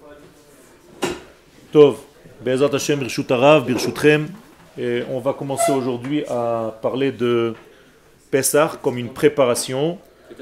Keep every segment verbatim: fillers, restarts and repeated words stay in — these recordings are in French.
Tov, Be'ezrat Hashem, Birshut Harav, Birshutchem. Et on va commencer aujourd'hui à parler de Pessah comme une préparation.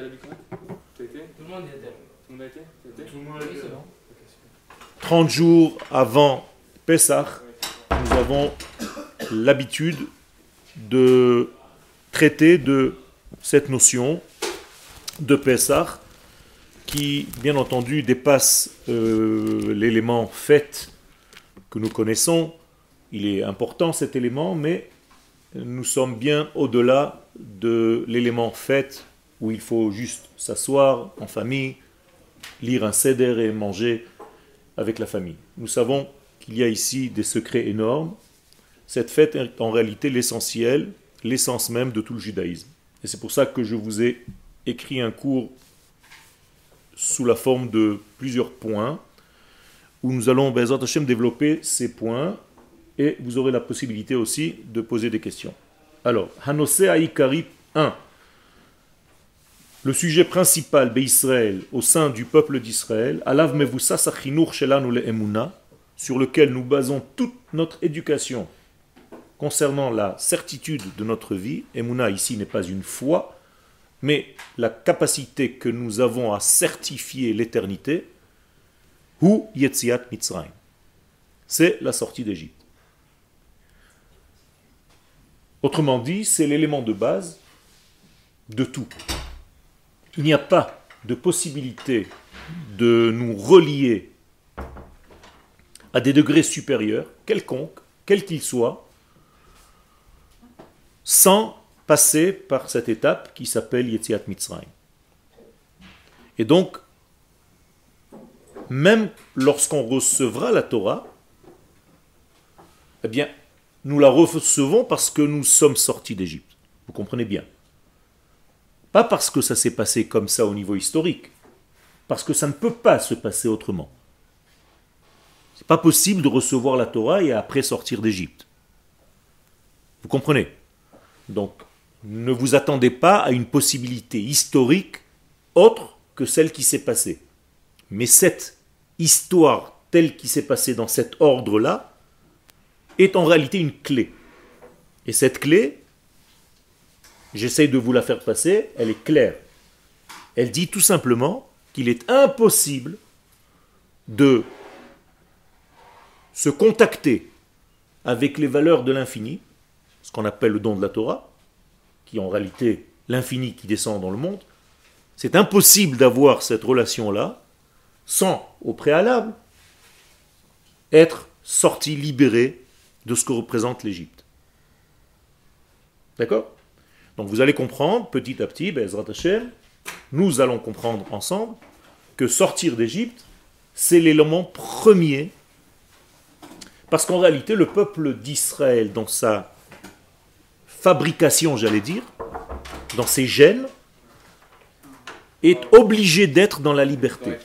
trente jours avant Pessah, nous avons l'habitude de traiter de cette notion de Pessah qui, bien entendu, dépasse euh, l'élément fête que nous connaissons. Il est important cet élément, mais nous sommes bien au-delà de l'élément fête où il faut juste s'asseoir en famille, lire un seder et manger avec la famille. Nous savons qu'il y a ici des secrets énormes. Cette fête est en réalité l'essentiel, l'essence même de tout le judaïsme. Et c'est pour ça que je vous ai écrit un cours sous la forme de plusieurs points, où nous allons, Be'ezrat Hashem, développer ces points, et vous aurez la possibilité aussi de poser des questions. Alors, Hanose Aïkari un. Le sujet principal d'Israël au sein du peuple d'Israël, Alav Mevusa Sachinur Shelanu Le'emuna, sur lequel nous basons toute notre éducation concernant la certitude de notre vie. Emuna ici n'est pas une foi, mais la capacité que nous avons à certifier l'éternité, Hu Yetziat Mitzrayim. C'est la sortie d'Égypte. Autrement dit, c'est l'élément de base de tout. Il n'y a pas de possibilité de nous relier à des degrés supérieurs, quelconques, quels qu'ils soient, sans passer par cette étape qui s'appelle Yetziat Mitzrayim. Et donc, même lorsqu'on recevra la Torah, eh bien, nous la recevons parce que nous sommes sortis d'Égypte. Vous comprenez bien. Pas parce que ça s'est passé comme ça au niveau historique, parce que ça ne peut pas se passer autrement. C'est pas possible de recevoir la Torah et après sortir d'Égypte. Vous comprenez? Donc, ne vous attendez pas à une possibilité historique autre que celle qui s'est passée. Mais cette histoire telle qui s'est passée dans cet ordre-là est en réalité une clé. Et cette clé, j'essaye de vous la faire passer, elle est claire. Elle dit tout simplement qu'il est impossible de se contacter avec les valeurs de l'infini, ce qu'on appelle le don de la Torah, qui est en réalité l'infini qui descend dans le monde. C'est impossible d'avoir cette relation-là sans, au préalable, être sorti, libéré de ce que représente l'Égypte. D'accord? Donc vous allez comprendre, petit à petit, Be'ezrat Hashem, nous allons comprendre ensemble que sortir d'Égypte, c'est l'élément premier, parce qu'en réalité, le peuple d'Israël, dans sa fabrication, j'allais dire, dans ses gènes, est obligé d'être dans la liberté.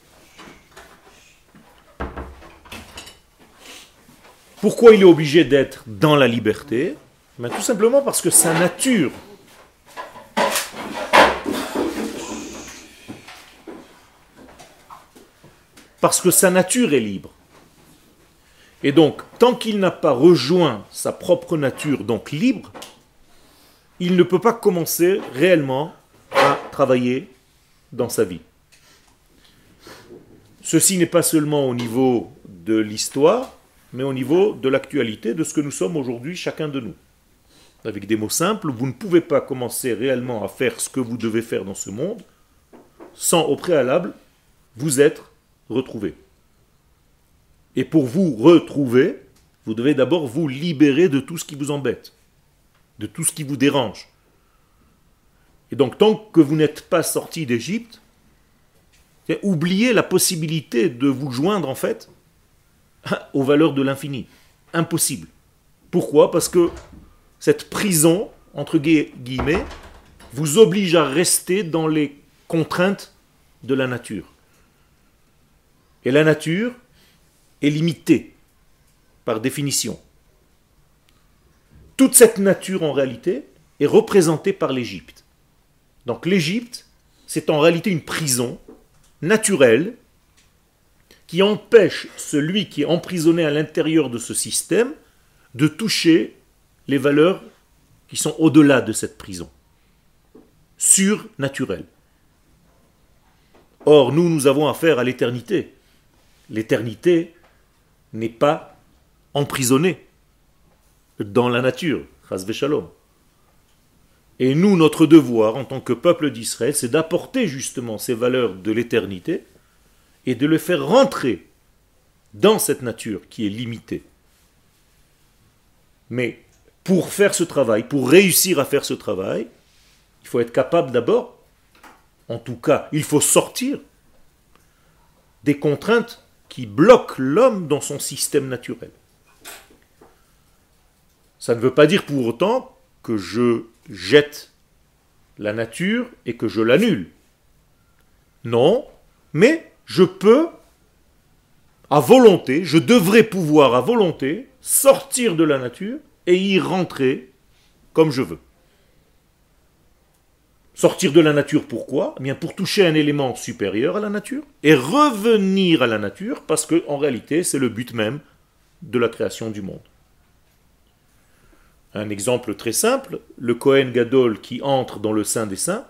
Pourquoi il est obligé d'être dans la liberté? Ben, tout simplement parce que sa nature parce que sa nature est libre. Et donc, tant qu'il n'a pas rejoint sa propre nature, donc libre, il ne peut pas commencer réellement à travailler dans sa vie. Ceci n'est pas seulement au niveau de l'histoire, mais au niveau de l'actualité, de ce que nous sommes aujourd'hui, chacun de nous. Avec des mots simples, vous ne pouvez pas commencer réellement à faire ce que vous devez faire dans ce monde sans, au préalable, vous être retrouvé. Et pour vous retrouver, vous devez d'abord vous libérer de tout ce qui vous embête, de tout ce qui vous dérange. Et donc, tant que vous n'êtes pas sorti d'Égypte, oubliez la possibilité de vous joindre, en fait, aux valeurs de l'infini. Impossible. Pourquoi? Parce que cette prison, entre guillemets, vous oblige à rester dans les contraintes de la nature. Et la nature est limitée, par définition. Toute cette nature, en réalité, est représentée par l'Égypte. Donc l'Égypte, c'est en réalité une prison naturelle qui empêche celui qui est emprisonné à l'intérieur de ce système de toucher les valeurs qui sont au-delà de cette prison, surnaturelles. Or, nous, nous avons affaire à l'éternité. L'éternité n'est pas emprisonnée dans la nature, chas v'shalom. Et nous, notre devoir en tant que peuple d'Israël, c'est d'apporter justement ces valeurs de l'éternité et de les faire rentrer dans cette nature qui est limitée. Mais pour faire ce travail, pour réussir à faire ce travail, il faut être capable d'abord, en tout cas, il faut sortir des contraintes qui bloquent l'homme dans son système naturel. Ça ne veut pas dire pour autant que je jette la nature et que je l'annule. Non, mais je peux, à volonté, je devrais pouvoir à volonté sortir de la nature et y rentrer comme je veux. Sortir de la nature, pourquoi ? Eh bien, pour toucher un élément supérieur à la nature et revenir à la nature, parce que en réalité, c'est le but même de la création du monde. Un exemple très simple, le Kohen Gadol qui entre dans le Saint des Saints,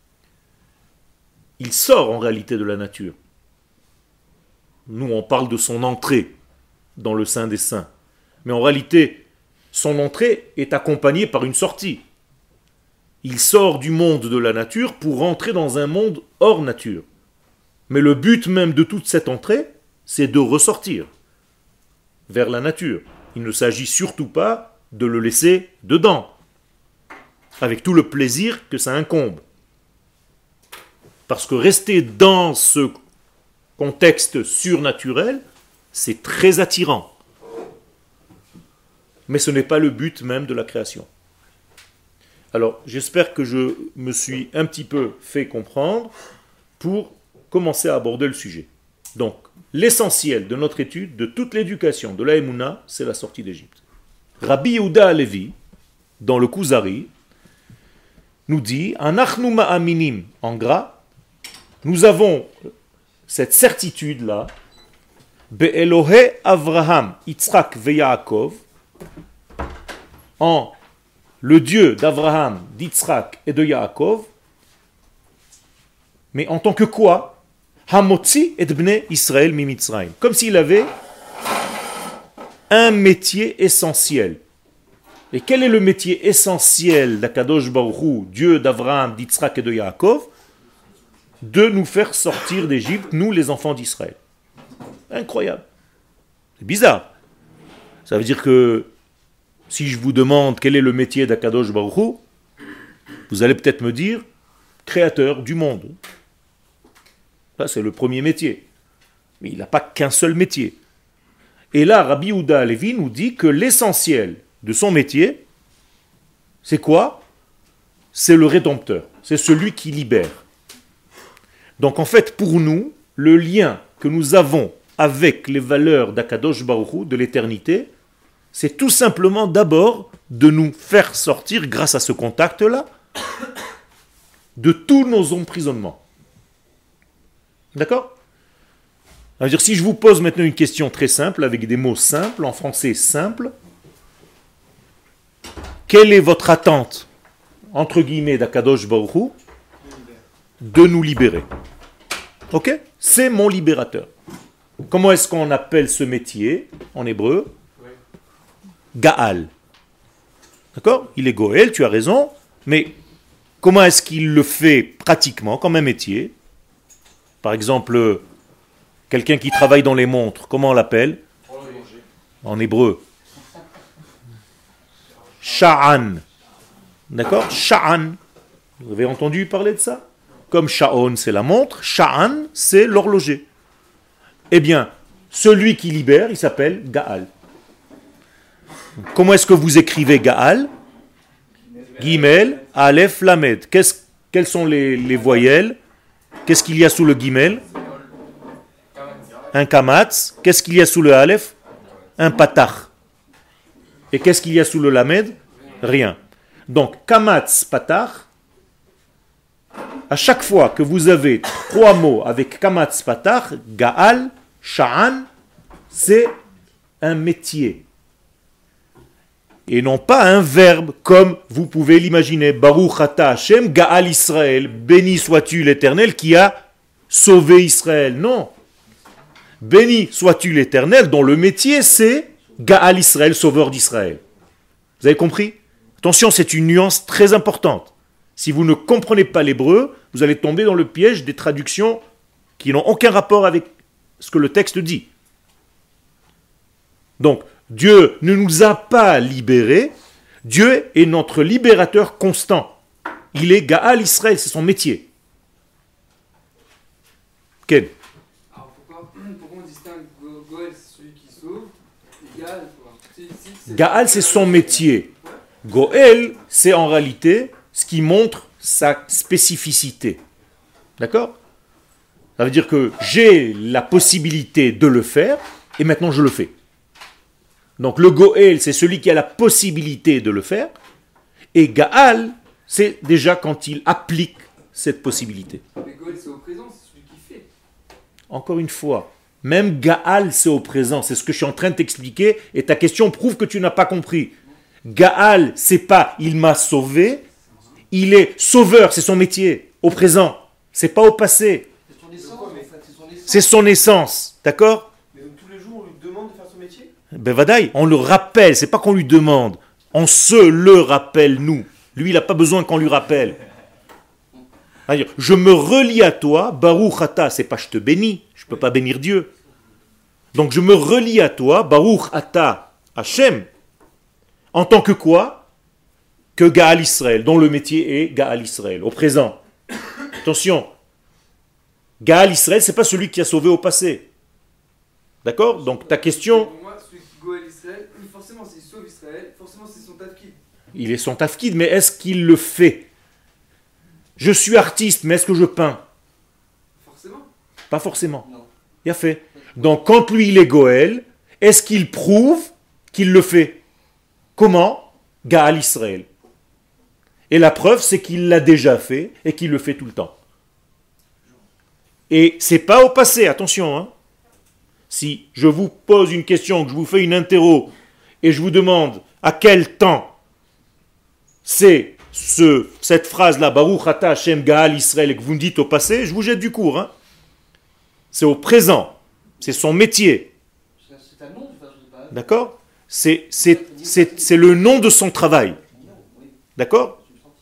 il sort en réalité de la nature. Nous, on parle de son entrée dans le Saint des Saints. Mais en réalité, son entrée est accompagnée par une sortie. Il sort du monde de la nature pour entrer dans un monde hors nature. Mais le but même de toute cette entrée, c'est de ressortir vers la nature. Il ne s'agit surtout pas de le laisser dedans, avec tout le plaisir que ça incombe. Parce que rester dans ce contexte surnaturel, c'est très attirant. Mais ce n'est pas le but même de la création. Alors, j'espère que je me suis un petit peu fait comprendre pour commencer à aborder le sujet. Donc, l'essentiel de notre étude, de toute l'éducation de la Emouna, c'est la sortie d'Égypte. Rabbi Yehuda Halevi, dans le Kuzari, nous dit « Anachnu ma'aminim » en gras, nous avons cette certitude-là « Be'elohe Avraham, Yitzhak ve Yaakov » en le Dieu d'Avraham, d'Yitzhak et de Yaakov, mais en tant que quoi? Hamotzi et bnei Israël mi Mitzrayim. Comme s'il avait un métier essentiel. Et quel est le métier essentiel d'Akadosh Baruch Hu, Dieu d'Avraham, d'Yitzhak et de Yaakov? De nous faire sortir d'Égypte, nous les enfants d'Israël. Incroyable. C'est bizarre. Ça veut dire que si je vous demande quel est le métier d'Akadosh Baruch Hu, vous allez peut-être me dire créateur du monde. Ça, c'est le premier métier. Mais il n'a pas qu'un seul métier. Et là, Rabbi Yehuda Halevi nous dit que l'essentiel de son métier, c'est quoi? C'est le Rédempteur. C'est celui qui libère. Donc en fait, pour nous, le lien que nous avons avec les valeurs d'Akadosh Baruch Hu, de l'éternité, c'est tout simplement d'abord de nous faire sortir, grâce à ce contact-là, de tous nos emprisonnements. D'accord? Ça veut dire, si je vous pose maintenant une question très simple, avec des mots simples, en français simple, quelle est votre attente, entre guillemets, d'Akadosh Baruch Hu, de nous libérer? Ok? C'est mon libérateur. Comment est-ce qu'on appelle ce métier en hébreu? Gaal. D'accord? Il est Goël, tu as raison, mais comment est-ce qu'il le fait pratiquement comme un métier? Par exemple, quelqu'un qui travaille dans les montres, comment on l'appelle? En hébreu. Sha'an. D'accord? Sha'an. Vous avez entendu parler de ça? Comme Sha'on, c'est la montre, Sha'an, c'est l'horloger. Eh bien, celui qui libère, il s'appelle Gaal. Comment est-ce que vous écrivez Gaal? Gimel, Aleph, Lamed. Qu'est-ce, quelles sont les, les voyelles? Qu'est-ce qu'il y a sous le Gimel? Un Kamatz. Qu'est-ce qu'il y a sous le Aleph? Un Patach. Et qu'est-ce qu'il y a sous le Lamed? Rien. Donc, Kamatz, Patach. À chaque fois que vous avez trois mots avec Kamatz, Patach, Gaal, Sha'an, c'est un métier. Et non pas un verbe comme vous pouvez l'imaginer. Baruch ata Hashem, Gaal Israël. Béni sois-tu l'Éternel qui a sauvé Israël. Non. Béni sois-tu l'Éternel dont le métier c'est Gaal Israël, sauveur d'Israël. Vous avez compris? Attention, c'est une nuance très importante. Si vous ne comprenez pas l'hébreu, vous allez tomber dans le piège des traductions qui n'ont aucun rapport avec ce que le texte dit. Donc, Dieu ne nous a pas libérés. Dieu est notre libérateur constant. Il est Gaal Israël, c'est son métier. Quel? Alors pourquoi, pourquoi on distingue Goël, c'est celui qui sauve, et Gaal, quoi? Si, si, c'est Gaal, c'est son métier. Goël, c'est en réalité ce qui montre sa spécificité. D'accord? Ça veut dire que j'ai la possibilité de le faire, et maintenant je le fais. Donc le Goël, c'est celui qui a la possibilité de le faire, et Gaal, c'est déjà quand il applique cette possibilité. Mais Goël, c'est au présent, c'est celui qui fait. Encore une fois, même Gaal, c'est au présent, c'est ce que je suis en train de t'expliquer, et ta question prouve que tu n'as pas compris. Gaal, c'est pas « il m'a sauvé », il est sauveur, c'est son métier, au présent, c'est pas au passé. C'est son essence, en fait, c'est son essence. C'est son essence, d'accord? Mais donc, tous les jours, on lui demande de faire son métier? Ben vadaï, on le rappelle, c'est pas qu'on lui demande, on se le rappelle nous. Lui, il n'a pas besoin qu'on lui rappelle. C'est-à-dire, je me relie à toi, Baruch ata, c'est pas je te bénis, je peux pas bénir Dieu. Donc je me relie à toi, Baruch ata Hashem, en tant que quoi? Que Gaal Israël, dont le métier est Gaal Israël, au présent. Attention, Gaal Israël, c'est pas celui qui a sauvé au passé. D'accord? Donc ta question... Pour moi, celui qui Goël Israël, oui, forcément, s'il sauve Israël, forcément, c'est son tafkid. Il est son tafkid, mais est-ce qu'il le fait? Je suis artiste, mais est-ce que je peins? Forcément. Pas forcément. Non. Il a fait. Donc quand lui il est Goël, est-ce qu'il prouve qu'il le fait? Comment? Gaal Israël. Et la preuve, c'est qu'il l'a déjà fait et qu'il le fait tout le temps. Et c'est pas au passé, attention. Hein. Si je vous pose une question, que je vous fais une interro, et je vous demande à quel temps c'est ce, cette phrase-là, Baruch ata Hashem Gaal Israël, et que vous me dites au passé, je vous jette du cours. Hein. C'est au présent. C'est son métier. C'est un nom, de toute façon, c'est pas... D'accord? C'est, c'est, c'est, c'est le nom de son travail. D'accord?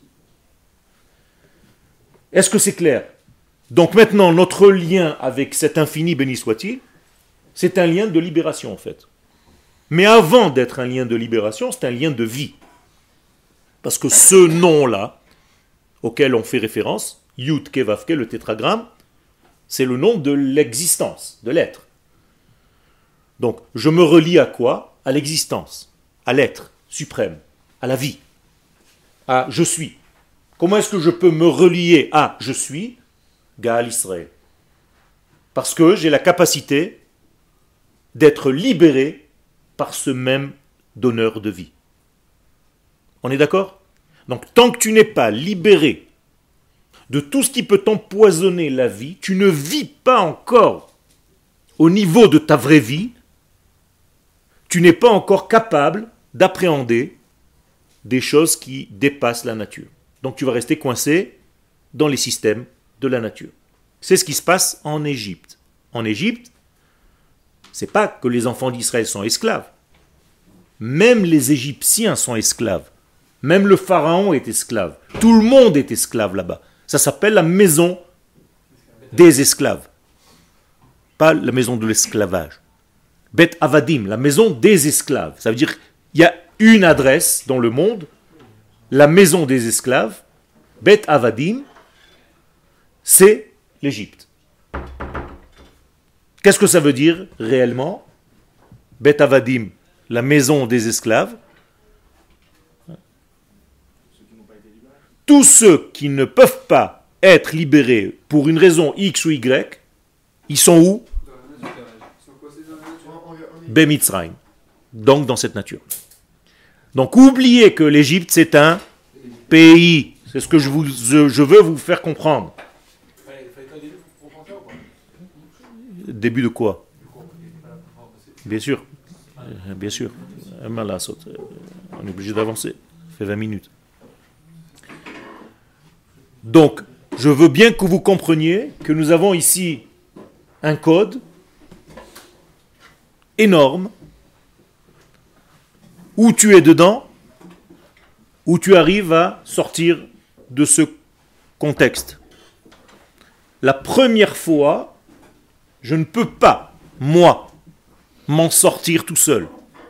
Est-ce que c'est clair? Donc maintenant, notre lien avec cet infini, béni soit-il, c'est un lien de libération en fait. Mais avant d'être un lien de libération, c'est un lien de vie. Parce que ce nom-là, auquel on fait référence, Yud Ke Vav Ke, le tétragramme, c'est le nom de l'existence, de l'être. Donc, je me relie à quoi? À l'existence, à l'être suprême, à la vie, à je suis. Comment est-ce que je peux me relier à je suis? Gaal Israël. Parce que j'ai la capacité d'être libéré par ce même donneur de vie. On est d'accord? Donc, tant que tu n'es pas libéré de tout ce qui peut t'empoisonner la vie, tu ne vis pas encore au niveau de ta vraie vie, tu n'es pas encore capable d'appréhender des choses qui dépassent la nature. Donc tu vas rester coincé dans les systèmes de la nature. C'est ce qui se passe en Égypte. En Égypte, c'est pas que les enfants d'Israël sont esclaves. Même les Égyptiens sont esclaves. Même le pharaon est esclave. Tout le monde est esclave là-bas. Ça s'appelle la maison des esclaves. Pas la maison de l'esclavage. Bet Avadim, la maison des esclaves. Ça veut dire qu'il y a une adresse dans le monde, la maison des esclaves, Bet Avadim, c'est l'Égypte. Qu'est-ce que ça veut dire réellement? Bet Avadim, la maison des esclaves. Tous ceux qui ne peuvent pas être libérés pour une raison X ou Y, ils sont où? Bemitzrayim. Donc dans cette nature. Donc oubliez que l'Égypte c'est un pays. C'est ce que je, vous, je, je veux vous faire comprendre. Début de quoi? Bien sûr. Euh, Bien sûr. Euh, mal à sauter. Euh, On est obligé d'avancer. Ça fait vingt minutes. Donc, je veux bien que vous compreniez que nous avons ici un code énorme où tu es dedans, où tu arrives à sortir de ce contexte. La première fois, je ne peux pas, moi, m'en sortir tout seul.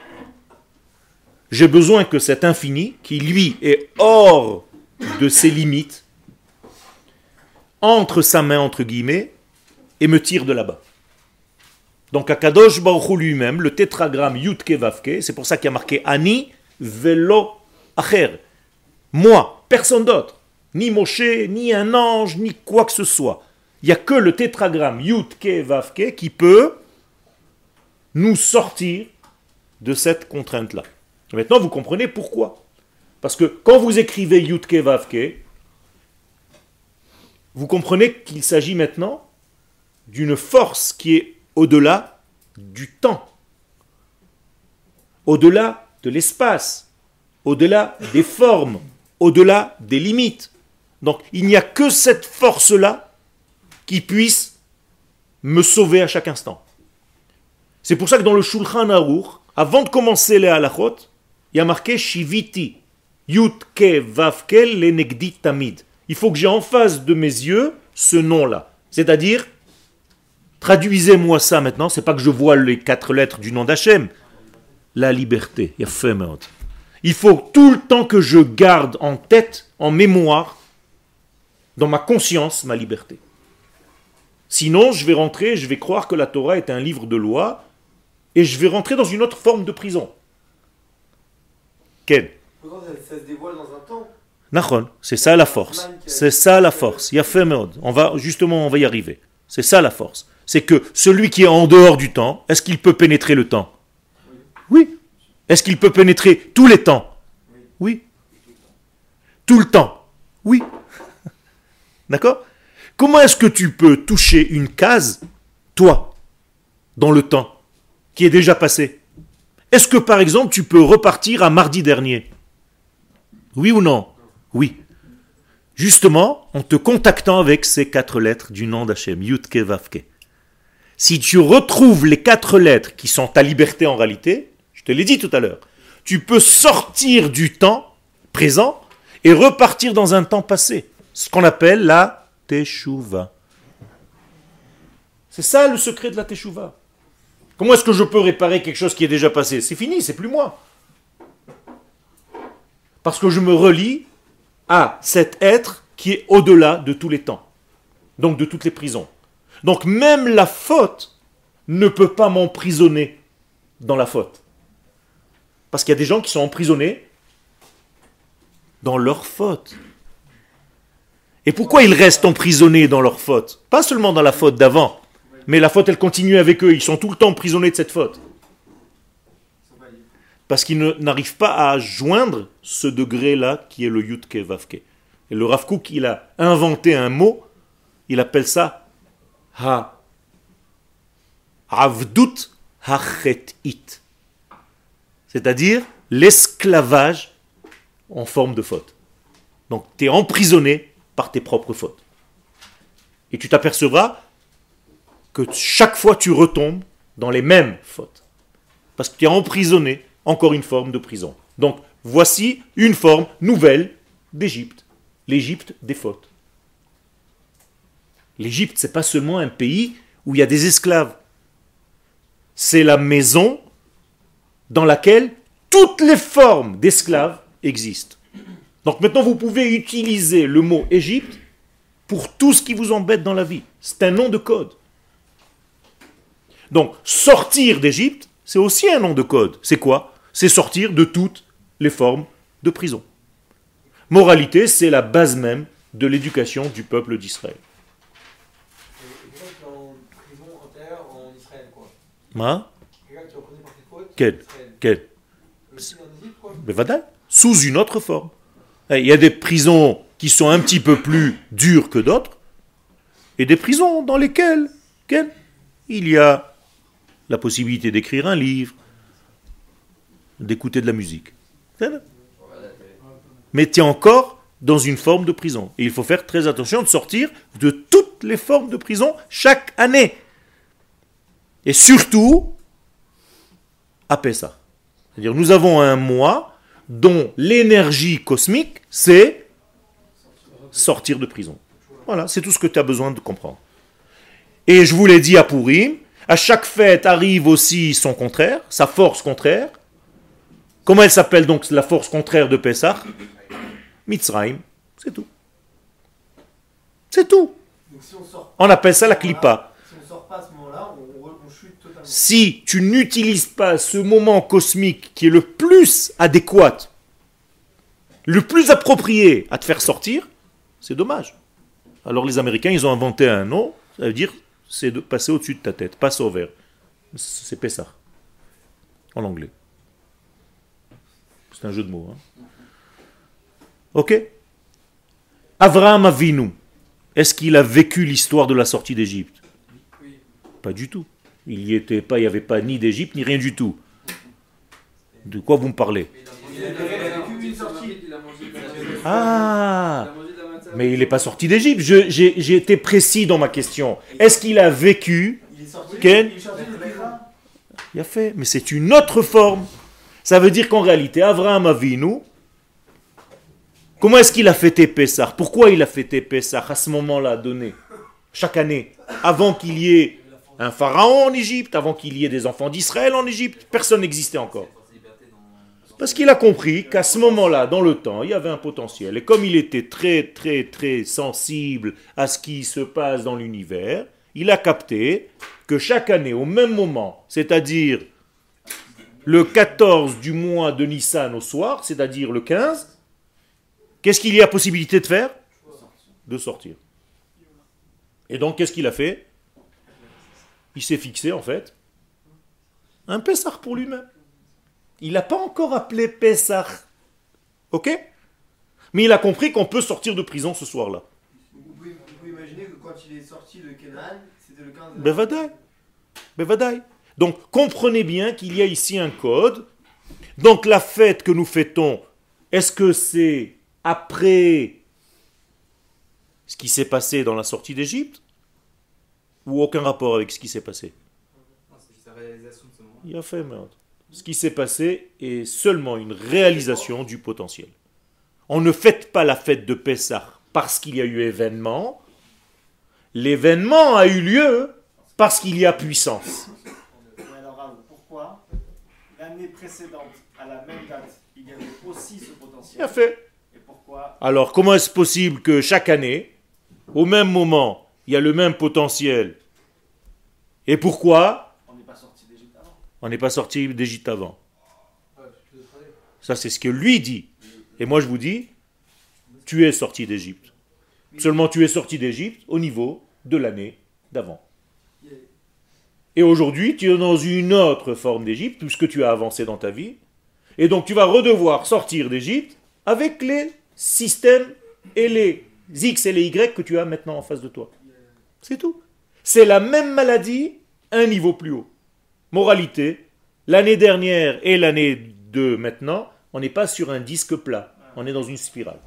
J'ai besoin que cet infini, qui lui est hors de ses limites, entre sa main, entre guillemets, et me tire de là-bas. Donc Akadosh Baruch Hu lui-même, le tétragramme Yud-Ke Vav-Ke, c'est pour ça qu'il y a marqué Ani Velo Acher. Moi, personne d'autre. Ni Moshe, ni un ange, ni quoi que ce soit. Il n'y a que le tétragramme Yud-Ke Vav-Ke qui peut nous sortir de cette contrainte-là. Maintenant, vous comprenez pourquoi. Parce que quand vous écrivez Yud-Ke Vav-Ke, vous comprenez qu'il s'agit maintenant d'une force qui est au-delà du temps, au-delà de l'espace, au-delà des formes, au-delà des limites. Donc, il n'y a que cette force-là qui puisse me sauver à chaque instant. C'est pour ça que dans le Shulchan Aruch, avant de commencer les halachot, il y a marqué Shiviti, Yud-Ke Vav-Ke lenegdi tamid. Il faut que j'ai en face de mes yeux ce nom-là. C'est-à-dire, traduisez-moi ça maintenant, c'est pas que je vois les quatre lettres du nom d'Hachem. La liberté, il faut tout le temps que je garde en tête, en mémoire, dans ma conscience, ma liberté. Sinon, je vais rentrer, je vais croire que la Torah est un livre de loi, et je vais rentrer dans une autre forme de prison. Quelle ? Pourtant, ça, ça se dévoile dans un temps. Nachon, c'est ça la force. C'est ça la force. Yafemod. On va justement, on va y arriver. C'est ça la force. C'est que celui qui est en dehors du temps, est-ce qu'il peut pénétrer le temps ? Oui. Est-ce qu'il peut pénétrer tous les temps ? Oui. Tout le temps ? Oui. D'accord ? Comment est-ce que tu peux toucher une case, toi, dans le temps, qui est déjà passé ? Est-ce que, par exemple, tu peux repartir à mardi dernier ? Oui ou non ? Oui. Justement, en te contactant avec ces quatre lettres du nom d'Hachem, Yud-Ke Vav-Ke. Si tu retrouves les quatre lettres qui sont ta liberté en réalité, je te l'ai dit tout à l'heure, tu peux sortir du temps présent et repartir dans un temps passé. Ce qu'on appelle la Teshuvah. C'est ça le secret de la Teshuvah. Comment est-ce que je peux réparer quelque chose qui est déjà passé ? C'est fini, c'est plus moi. Parce que je me relie à cet être qui est au-delà de tous les temps. Donc de toutes les prisons. Donc même la faute ne peut pas m'emprisonner dans la faute. Parce qu'il y a des gens qui sont emprisonnés dans leur faute. Et pourquoi ils restent emprisonnés dans leur faute ? Pas seulement dans la faute d'avant, mais la faute elle continue avec eux, ils sont tout le temps emprisonnés de cette faute. Parce qu'ils ne, n'arrivent pas à joindre ce degré-là qui est le Yud-Ke Vav-Ke. Et le Rav Kook, il a inventé un mot, il appelle ça Ha Avdut Hachet-It. C'est-à-dire l'esclavage en forme de faute. Donc tu es emprisonné par tes propres fautes. Et tu t'apercevras que chaque fois tu retombes dans les mêmes fautes. Parce que tu es emprisonné, encore une forme de prison. Donc voici une forme nouvelle d'Égypte. L'Égypte des fautes. L'Égypte, ce n'est pas seulement un pays où il y a des esclaves. C'est la maison dans laquelle toutes les formes d'esclaves existent. Donc maintenant, vous pouvez utiliser le mot Égypte pour tout ce qui vous embête dans la vie. C'est un nom de code. Donc, sortir d'Égypte, c'est aussi un nom de code. C'est quoi ? C'est sortir de toutes les formes de prison. Moralité, c'est la base même de l'éducation du peuple d'Israël. Quelqu'un qui est en prison intérieure en Israël, quoi. Hein ? Quelqu'un qui est reconnu par ses fautes. Quel ? Quel ? Aussi en Égypte, quoi. Mais vadal, sous une autre forme. Il y a des prisons qui sont un petit peu plus dures que d'autres, et des prisons dans lesquelles quel, il y a la possibilité d'écrire un livre, d'écouter de la musique. Mais tu es encore dans une forme de prison. Et il faut faire très attention de sortir de toutes les formes de prison chaque année. Et surtout, à Pessah. C'est-à-dire, nous avons un mois dont l'énergie cosmique, c'est sortir de prison. Voilà, c'est tout ce que tu as besoin de comprendre. Et je vous l'ai dit à Purim, à chaque fête arrive aussi son contraire, sa force contraire. Comment elle s'appelle donc la force contraire de Pessah? Mitzrayim, c'est tout. C'est tout. Donc si on sort On appelle ça la klipa. Si on ne sort pas à ce moment-là, on, on, on chute totalement. Si tu n'utilises pas ce moment cosmique qui est le plus adéquat, le plus approprié à te faire sortir, c'est dommage. Alors les Américains, ils ont inventé un nom, ça veut dire c'est de passer au-dessus de ta tête, passe au vert. C'est Pessah, en anglais. C'est un jeu de mots. Hein. Ok? Avraham Avinu, est-ce qu'il a vécu l'histoire de la sortie d'Égypte? Oui. Pas du tout. Il n'y était pas, il n'y avait pas ni d'Égypte, ni rien du tout. De quoi vous me parlez? Ah! Mais il n'est pas sorti d'Égypte. Je- J'ai j'ai été précis dans ma question. Est-ce qu'il a vécu? Il est sorti. Ken? Il est sorti de Pessah. Il a fait. Mais c'est une autre forme. Ça veut dire qu'en réalité, Avraham Avinu, comment est-ce qu'il a fêté Pessah? Pourquoi il a fêté Pessah à ce moment-là donné? Chaque année. Avant qu'il y ait un pharaon en Égypte, avant qu'il y ait des enfants d'Israël en Égypte, personne n'existait encore. Parce qu'il a compris qu'à ce moment-là, dans le temps, il y avait un potentiel. Et comme il était très, très, très sensible à ce qui se passe dans l'univers, il a capté que chaque année, au même moment, c'est-à-dire le quatorze du mois de Nissan au soir, c'est-à-dire le quinze, qu'est-ce qu'il y a possibilité de faire? De sortir. Et donc, qu'est-ce qu'il a fait? Il s'est fixé, en fait, un Pessah pour lui-même. Il n'a pas encore appelé Pessah. Ok? Mais il a compris qu'on peut sortir de prison ce soir-là. Vous pouvez, vous pouvez imaginer que quand il est sorti de Canaan, c'était le quinze. Bevadaï. Bevadaï. Donc, comprenez bien qu'il y a ici un code. Donc, la fête que nous fêtons, est-ce que c'est après ce qui s'est passé dans la sortie d'Égypte? Ou aucun rapport avec ce qui s'est passé? Non, c'est juste la réalisation de ce moment. Il a fait merde. Ce qui s'est passé est seulement une réalisation du potentiel. On ne fête pas la fête de Pessah parce qu'il y a eu événement. L'événement a eu lieu parce qu'il y a puissance. Mais alors, Raoul, pourquoi l'année précédente, à la même date, il y avait aussi ce potentiel? Il a fait. Et pourquoi? Alors, comment est-ce possible que chaque année, au même moment, il y a le même potentiel? Et pourquoi On n'est pas sorti d'Égypte avant. on n'est pas sorti d'Égypte avant? Ça, c'est ce que lui dit. Et moi, je vous dis, tu es sorti d'Égypte. Seulement, tu es sorti d'Égypte au niveau de l'année d'avant. Et aujourd'hui, tu es dans une autre forme d'Égypte, puisque tu as avancé dans ta vie. Et donc, tu vas redevoir sortir d'Égypte avec les systèmes et les X et les Y que tu as maintenant en face de toi. C'est tout. C'est la même maladie, un niveau plus haut. Moralité, l'année dernière et l'année de maintenant, on n'est pas sur un disque plat. On est dans une spirale.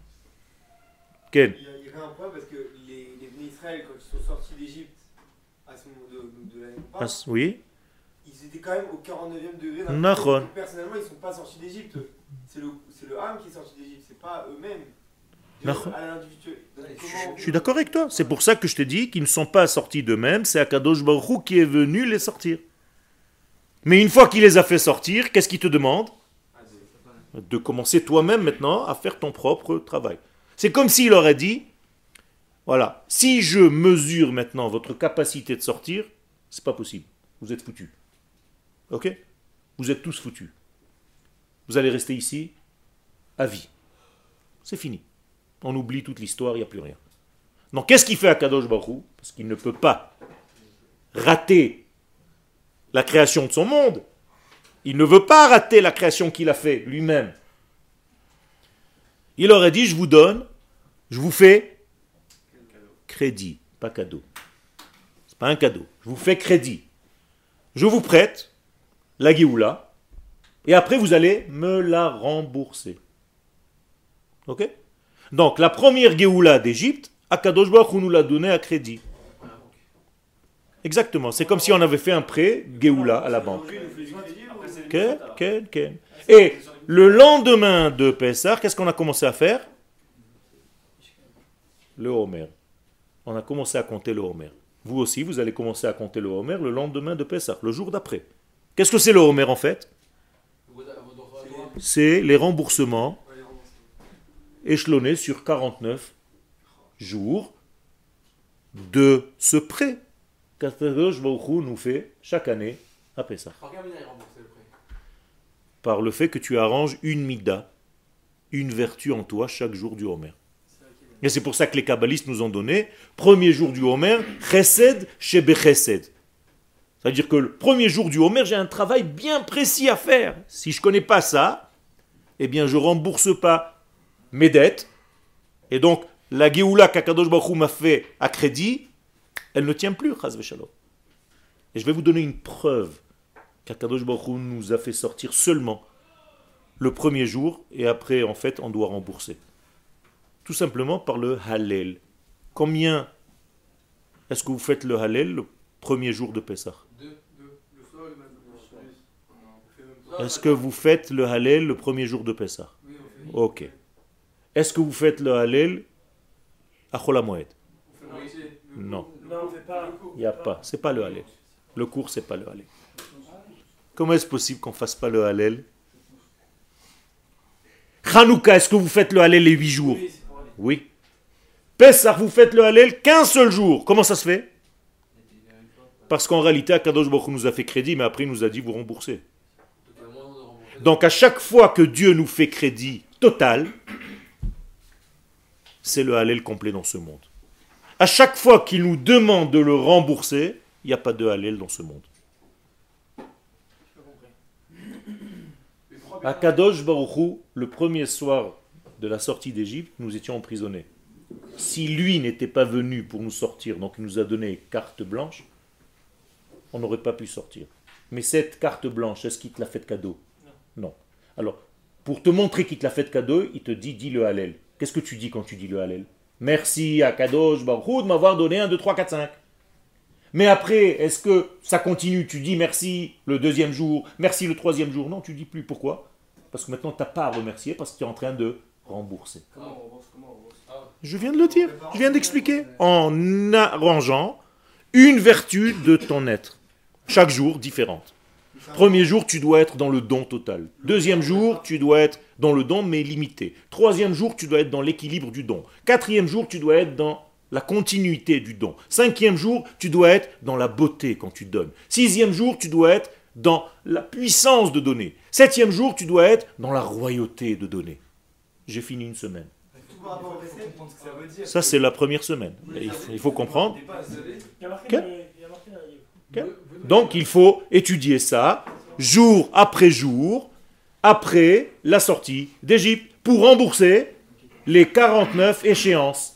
Ken? Il y a, il y avait un point parce que les, les Bnei Israël, quand ils sont sortis d'Égypte, à ce moment de, de, de l'année qu'on parle, Ah, oui. ils étaient quand même au quarante-neuvième degré. d'un- Nahon. Donc, personnellement, ils ne sont pas sortis d'Égypte. C'est le, c'est le Ham qui est sorti d'Égypte, c'est pas eux-mêmes. Nahon. À l'individuel. Donc, comment- Je suis d'accord avec toi. C'est pour ça que je te dis qu'ils ne sont pas sortis d'eux-mêmes. C'est Akadosh Baruch Hu qui est venu les sortir. Mais une fois qu'il les a fait sortir, qu'est-ce qu'il te demande? De commencer toi-même maintenant à faire ton propre travail. C'est comme s'il aurait dit, voilà, si je mesure maintenant votre capacité de sortir, c'est pas possible. Vous êtes foutus. Ok? Vous êtes tous foutus. Vous allez rester ici à vie. C'est fini. On oublie toute l'histoire, il n'y a plus rien. Donc qu'est-ce qu'il fait à Kadosh Baruch Hu? Parce qu'il ne peut pas rater la création de son monde. Il ne veut pas rater la création qu'il a fait lui-même. Il aurait dit, je vous donne, je vous fais crédit, pas cadeau. C'est pas un cadeau. Je vous fais crédit. je vous prête la Géoula, et après vous allez me la rembourser. Ok? Donc la première Géoula d'Égypte, Akadosh Baruch Hu nous l'a donnée à crédit. Exactement, c'est comme si on avait fait un prêt Géoula à la banque. Ken, ken, ken. Et le lendemain de Pessah, qu'est-ce qu'on a commencé à faire? Le Homer. On a commencé à compter le Homer. Vous aussi, vous allez commencer à compter le Homer le lendemain de Pessah, le jour d'après. Qu'est-ce que c'est le Homer en fait? C'est les remboursements échelonnés sur quarante-neuf jours de ce prêt qu'Akadosh Baruch Hu nous fait chaque année à Pessah. Par le fait que tu arranges une mida, une vertu en toi chaque jour du Homer. Et c'est pour ça que les kabbalistes nous ont donné, premier jour du Homer, chesed shebe chesed. C'est-à-dire que le premier jour du Homer, j'ai un travail bien précis à faire. Si je ne connais pas ça, eh bien je ne rembourse pas mes dettes. Et donc, la Géoula qu'Akadosh Baruch Hu m'a fait à crédit, elle ne tient plus, chas v'shalom. Et je vais vous donner une preuve qu'Akadosh Baruch Hu nous a fait sortir seulement le premier jour, et après, en fait, on doit rembourser. Tout simplement par le Hallel. Combien est-ce que vous faites le Hallel le premier jour de Pessah? Est-ce que vous faites le Hallel le premier jour de Pessah? Ok. Est-ce que vous faites le Hallel à Chol HaMoed? Non. Il n'y a pas. C'est pas le Hallel. Le cours, c'est pas le Hallel. Comment est-ce possible qu'on ne fasse pas le Hallel? Hanouka, est-ce que vous faites le Hallel les huit jours? Oui. Pessah, vous faites le Hallel qu'un seul jour. Comment ça se fait? Parce qu'en réalité, Akadosh Baruch Hu nous a fait crédit, mais après il nous a dit vous remboursez. Donc à chaque fois que Dieu nous fait crédit total, c'est le Hallel complet dans ce monde. À chaque fois qu'il nous demande de le rembourser, il n'y a pas de Hallel dans ce monde. À Kadosh Baruch Hu, le premier soir de la sortie d'Égypte, nous étions emprisonnés. Si lui n'était pas venu pour nous sortir, donc il nous a donné carte blanche, on n'aurait pas pu sortir. Mais cette carte blanche, est-ce qu'il te l'a fait de cadeau? Non. Non. Alors, pour te montrer qu'il te l'a fait de cadeau, il te dit, dis le Hallel. Qu'est-ce que tu dis quand tu dis le Hallel? Merci à Kadosh Baruch Hu de m'avoir donné un, deux, trois, quatre, cinq. Mais après, est-ce que ça continue? Tu dis merci le deuxième jour, merci le troisième jour. Non, tu dis plus. Pourquoi? Parce que maintenant, tu n'as pas à remercier parce que tu es en train de rembourser. Je viens de le dire, je viens d'expliquer. En arrangeant une vertu de ton être. Chaque jour, différente. Premier jour, tu dois être dans le don total. Deuxième jour, tu dois être dans le don, mais limité. Troisième jour, tu dois être dans l'équilibre du don. Quatrième jour, tu dois être dans la continuité du don. Cinquième jour, tu dois être dans la beauté quand tu donnes. Sixième jour, tu dois être dans la puissance de donner. Septième jour, tu dois être dans la royauté de donner. J'ai fini une semaine. Ça, c'est la première semaine. Il faut, il faut comprendre. Okay. Okay. Donc, il faut étudier ça jour après jour, après la sortie d'Égypte, pour rembourser les quarante-neuf échéances.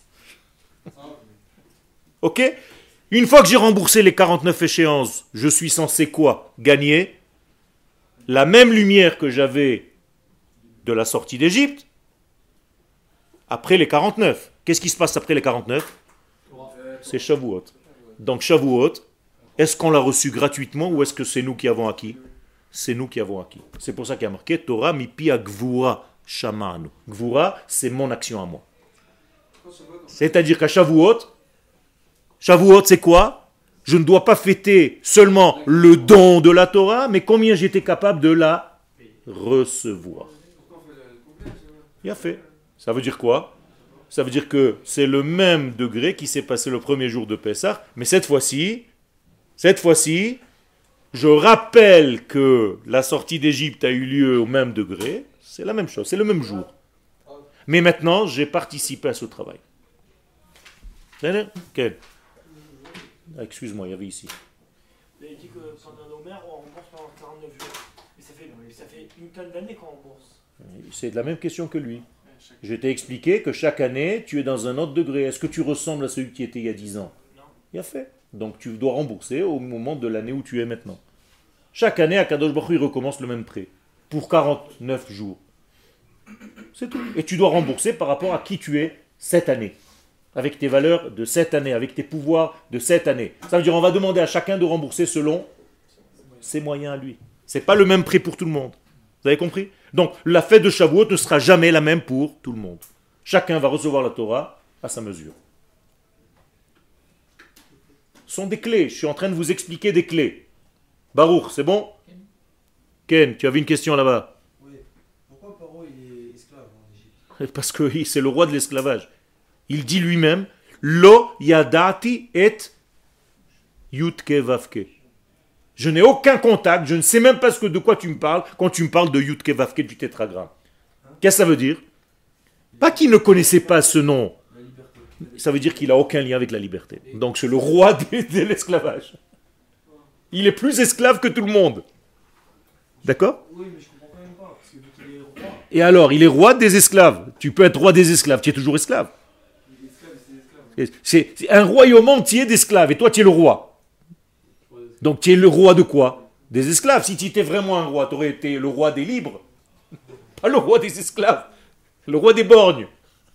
Ok? Une fois que j'ai remboursé les quarante-neuf échéances, je suis censé quoi? Gagner la même lumière que j'avais de la sortie d'Égypte après les quarante-neuf. Qu'est-ce qui se passe après les quarante-neuf? C'est Shavuot. Donc Shavuot, est-ce qu'on l'a reçu gratuitement ou est-ce que c'est nous qui avons acquis? C'est nous qui avons acquis. C'est pour ça qu'il y a marqué Torah mipi Gvura shamanu. Gvura, c'est mon action à moi. C'est-à-dire qu'à Shavuot, Shavuot, c'est quoi? Je ne dois pas fêter seulement le don de la Torah, mais combien j'étais capable de la recevoir. Il a fait. Ça veut dire quoi? Ça veut dire que c'est le même degré qui s'est passé le premier jour de Pessah, mais cette fois-ci, cette fois-ci, je rappelle que la sortie d'Égypte a eu lieu au même degré, c'est la même chose, c'est le même jour. Mais maintenant, j'ai participé à ce travail. Quel? Ah, excuse-moi, il y avait ici. Vous avez dit que pendant nos mères, on rembourse pendant quarante-neuf jours. Mais ça fait, ça fait une tonne d'années qu'on rembourse. C'est la même question que lui. Je t'ai expliqué que chaque année, tu es dans un autre degré. Est-ce que tu ressembles à celui qui était il y a dix ans? Non. Il a fait. Donc tu dois rembourser au moment de l'année où tu es maintenant. Chaque année, Akadosh Baruch Hu, il recommence le même prêt pour quarante-neuf jours. C'est tout. Et tu dois rembourser par rapport à qui tu es cette année. Avec tes valeurs de cette année, avec tes pouvoirs de cette année. Ça veut dire on va demander à chacun de rembourser selon ses moyens à lui. C'est pas le même prix pour tout le monde. Vous avez compris? Donc la fête de Shavuot ne sera jamais la même pour tout le monde. Chacun va recevoir la Torah à sa mesure. Ce sont des clés. Je suis en train de vous expliquer des clés. Baruch, c'est bon? Ken, tu avais une question là-bas. Oui. Pourquoi Paro il est esclave en Égypte? Parce que c'est le roi de l'esclavage. Il dit lui-même Lo yadati et yutke vavke. Je n'ai aucun contact, je ne sais même pas ce que, de quoi tu me parles quand tu me parles de yutke vavke du tétragramme. Qu'est-ce que ça veut dire? Pas qu'il ne connaissait pas ce nom. Ça veut dire qu'il n'a aucun lien avec la liberté. Donc c'est le roi de, de l'esclavage. Il est plus esclave que tout le monde. D'accord? Oui, mais je comprends quand même pas. Parce que vu qu'il est roi. Et alors, il est roi des esclaves. Tu peux être roi des esclaves, tu es toujours esclave. Il est esclave et c'est esclave. C'est c'est un royaume entier d'esclaves et toi tu es le roi. Donc tu es le roi de quoi? Des esclaves. Si tu étais vraiment un roi, tu aurais été le roi des libres. Pas le roi des esclaves. Le roi des borgnes.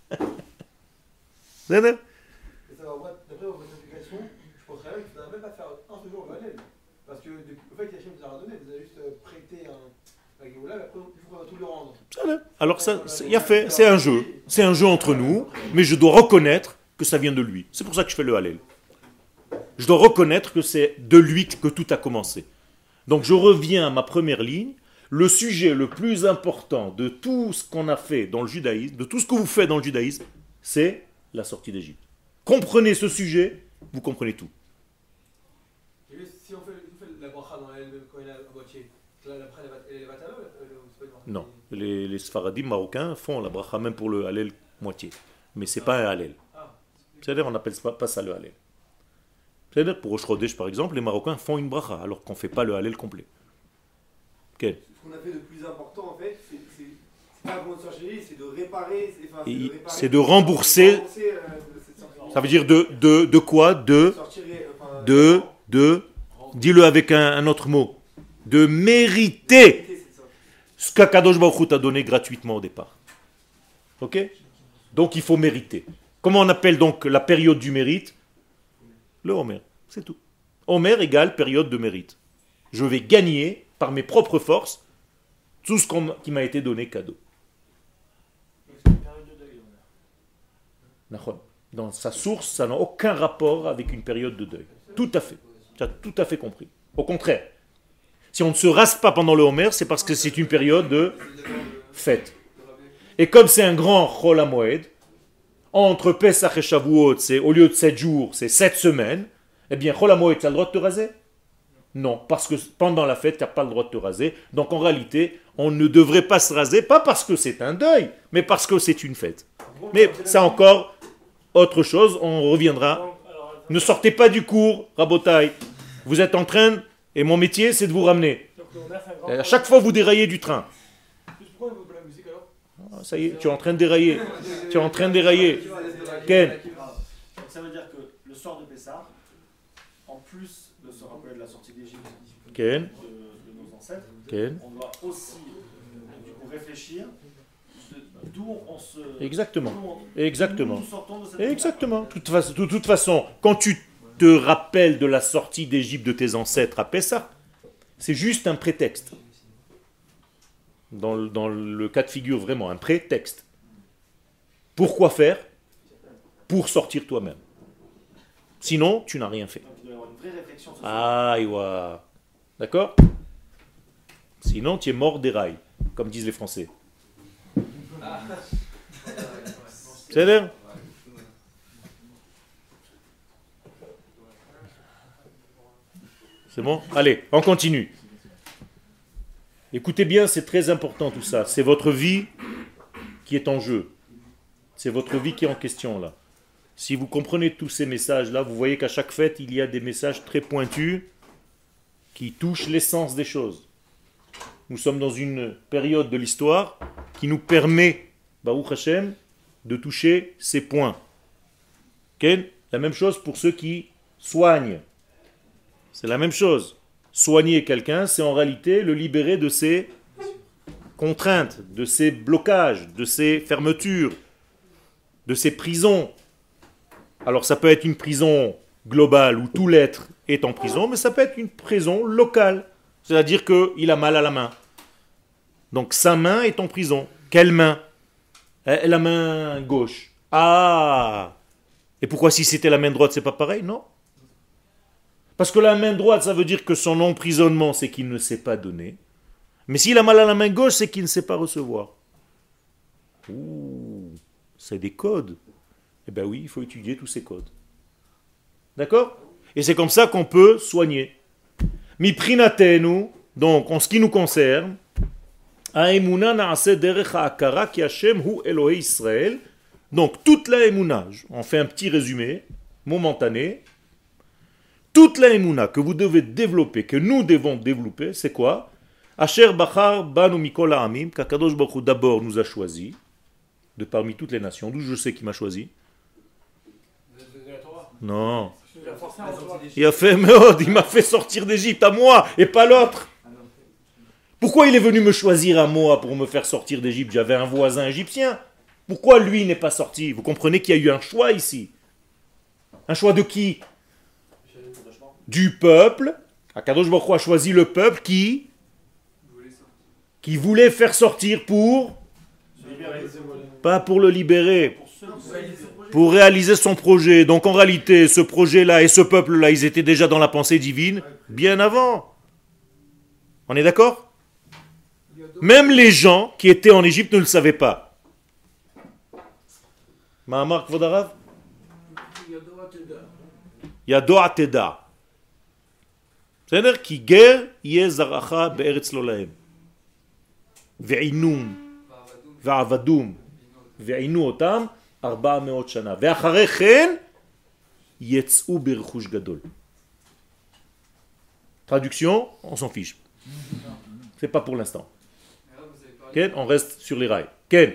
C'est ça? Et ça va, moi, d'après votre explication, je pense rien qu'il ne faudra même pas faire un seul jour le Hallel. Parce que depuis, au fait, Hachem vous a redonné, vous avez juste euh, prêté un, un Géoula, mais après, il faut tout le rendre. Alors ça, c'est- il y a fait, c'est un jeu. C'est un jeu entre nous, mais je dois reconnaître que ça vient de lui. C'est pour ça que je fais le Hallel. Je dois reconnaître que c'est de lui que tout a commencé. Donc je reviens à ma première ligne. Le sujet le plus important de tout ce qu'on a fait dans le judaïsme, de tout ce que vous faites dans le judaïsme, c'est la sortie d'Égypte. Comprenez ce sujet, vous comprenez tout. Et lui, si on fait, on fait la bracha dans Hallel, quand il est à moitié, là, après, elle est batala ou c'est pas une bracha? Non, les, les Sfaradim marocains font la bracha même pour le Hallel moitié. Mais c'est pas un Hallel. Ah. C'est-à-dire on n'appelle pas, pas ça le Hallel. C'est-à-dire pour Rosh Chodesh par exemple, les Marocains font une bracha alors qu'on ne fait pas le Hallel complet. Ok. Ce qu'on a fait de plus important, en fait, c'est c'est- c'est pas vraiment de sortir, c'est de réparer. c'est- enfin, Et c'est de réparer- c'est de rembourser- rembourser, euh, de cette sortie. Ça veut dire de, de, de quoi? De, Sortir, euh, enfin, de, de, dis-le avec un, un autre mot. De mériter cette sortie. ce qu'Akadosh Baruch Hu t'a donné gratuitement au départ. Ok? Donc il faut mériter. Comment on appelle donc la période du mérite? Le Homer, c'est tout. Homer égale période de mérite. Je vais gagner par mes propres forces tout ce qu'on- qui m'a été donné cadeau. Donc c'est une période de deuil, on a. Nachon. Dans sa source, ça n'a aucun rapport avec une période de deuil. Tout à fait. Tu as tout à fait compris. Au contraire, si on ne se rase pas pendant le Homer, c'est parce que c'est une période de fête. Et comme c'est un grand Chol HaMoed, entre Pesach et Shavuot, c'est au lieu de sept jours, c'est sept semaines, eh bien Chol HaMoed, tu as le droit de te raser? Non, parce que pendant la fête, tu n'as pas le droit de te raser. Donc en réalité, on ne devrait pas se raser, pas parce que c'est un deuil, mais parce que c'est une fête. Mais ça encore, autre chose, on reviendra. Donc, alors, attends. Ne sortez pas du cours, Rabotai. Vous êtes en train, et mon métier, c'est de vous ramener. Donc le Homer, c'est un grand Et à chaque fois, vous déraillez du train. Plus pourquoi on veut pas la musique alors? Ah, ça y est, tu es en train de dérailler. Tu es en train de dérailler. Ken. Donc ça veut dire que le soir de Pessah, en plus de se rappeler de la sortie d'Égypte Ken. de, de nos ancêtres, Ken. on doit aussi euh, du coup, réfléchir de- d'où on se... Exactement. d'où on- Exactement. d'où nous sortons de cette Exactement. De toute façon, de toute façon, quand tu te rappelles de la sortie d'Égypte de tes ancêtres à Pessah, c'est juste un prétexte. Dans le, dans le cas de figure, vraiment, un prétexte. Pourquoi faire? Pour sortir toi-même. Sinon, tu n'as rien fait. Donc il doit y avoir une vraie réflexion sur Ah, Iwa. D'accord? Sinon, tu es mort des rails, comme disent les Français. C'est l'air? C'est bon? Allez, on continue. Écoutez bien, c'est très important tout ça. C'est votre vie qui est en jeu. C'est votre vie qui est en question là. Si vous comprenez tous ces messages-là, vous voyez qu'à chaque fête, il y a des messages très pointus qui touchent l'essence des choses. Nous sommes dans une période de l'histoire qui nous permet, Baruch Hashem, de toucher ces points. Ok? La même chose pour ceux qui soignent. C'est la même chose. Soigner quelqu'un, c'est en réalité le libérer de ses contraintes, de ses blocages, de ses fermetures, de ses prisons. Alors ça peut être une prison globale où tout l'être est en prison, mais ça peut être une prison locale. C'est-à-dire qu'il a mal à la main. Donc sa main est en prison. Quelle main? La main gauche. Ah! Et pourquoi si c'était la main droite, c'est pas pareil? Non. Parce que la main droite, ça veut dire que son emprisonnement, c'est qu'il ne sait pas donner. Mais s'il a mal à la main gauche, c'est qu'il ne sait pas recevoir. Ouh, c'est des codes. Eh bien oui, il faut étudier tous ces codes. D'accord? Et c'est comme ça qu'on peut soigner. Miprinatenu, donc en ce qui nous concerne, Aemuna naase derech ha'akara ki Hashem hu Elohei Israël. Donc toute la Emouna, on fait un petit résumé, momentané. Toute la Emouna que vous devez développer, que nous devons développer, c'est quoi? Asher bachar banu mikol ha'amim, qu'Akadosh Baruch Hu d'abord nous a choisi, de parmi toutes les nations. D'où je sais qui m'a choisi? Non. Il a fait, il m'a fait sortir d'Égypte à moi et pas l'autre. Pourquoi il est venu me choisir à moi pour me faire sortir d'Égypte? J'avais un voisin égyptien. Pourquoi lui n'est pas sorti? Vous comprenez qu'il y a eu un choix ici. Un choix de qui? Du peuple. Akadosh Baruch Hu a choisi le peuple qui qui voulait faire sortir pour pas pour le libérer, pour réaliser son projet. Donc en réalité, ce projet-là et ce peuple-là, ils étaient déjà dans la pensée divine bien avant. On est d'accord? Même les gens qui étaient en Égypte ne le savaient pas. Ma'amar Kvodarav? Yadoa Teda. C'est-à-dire qui guerre yeh zaracha be'eretz lo lahem. Ve'inum ve'avadum ve'inu otam arba'a meot shana. Ve'acharei chen yetz'u b'rechush gadol. Traduction, on s'en fiche. C'est pas pour l'instant. Okay? On reste sur les rails. Ken?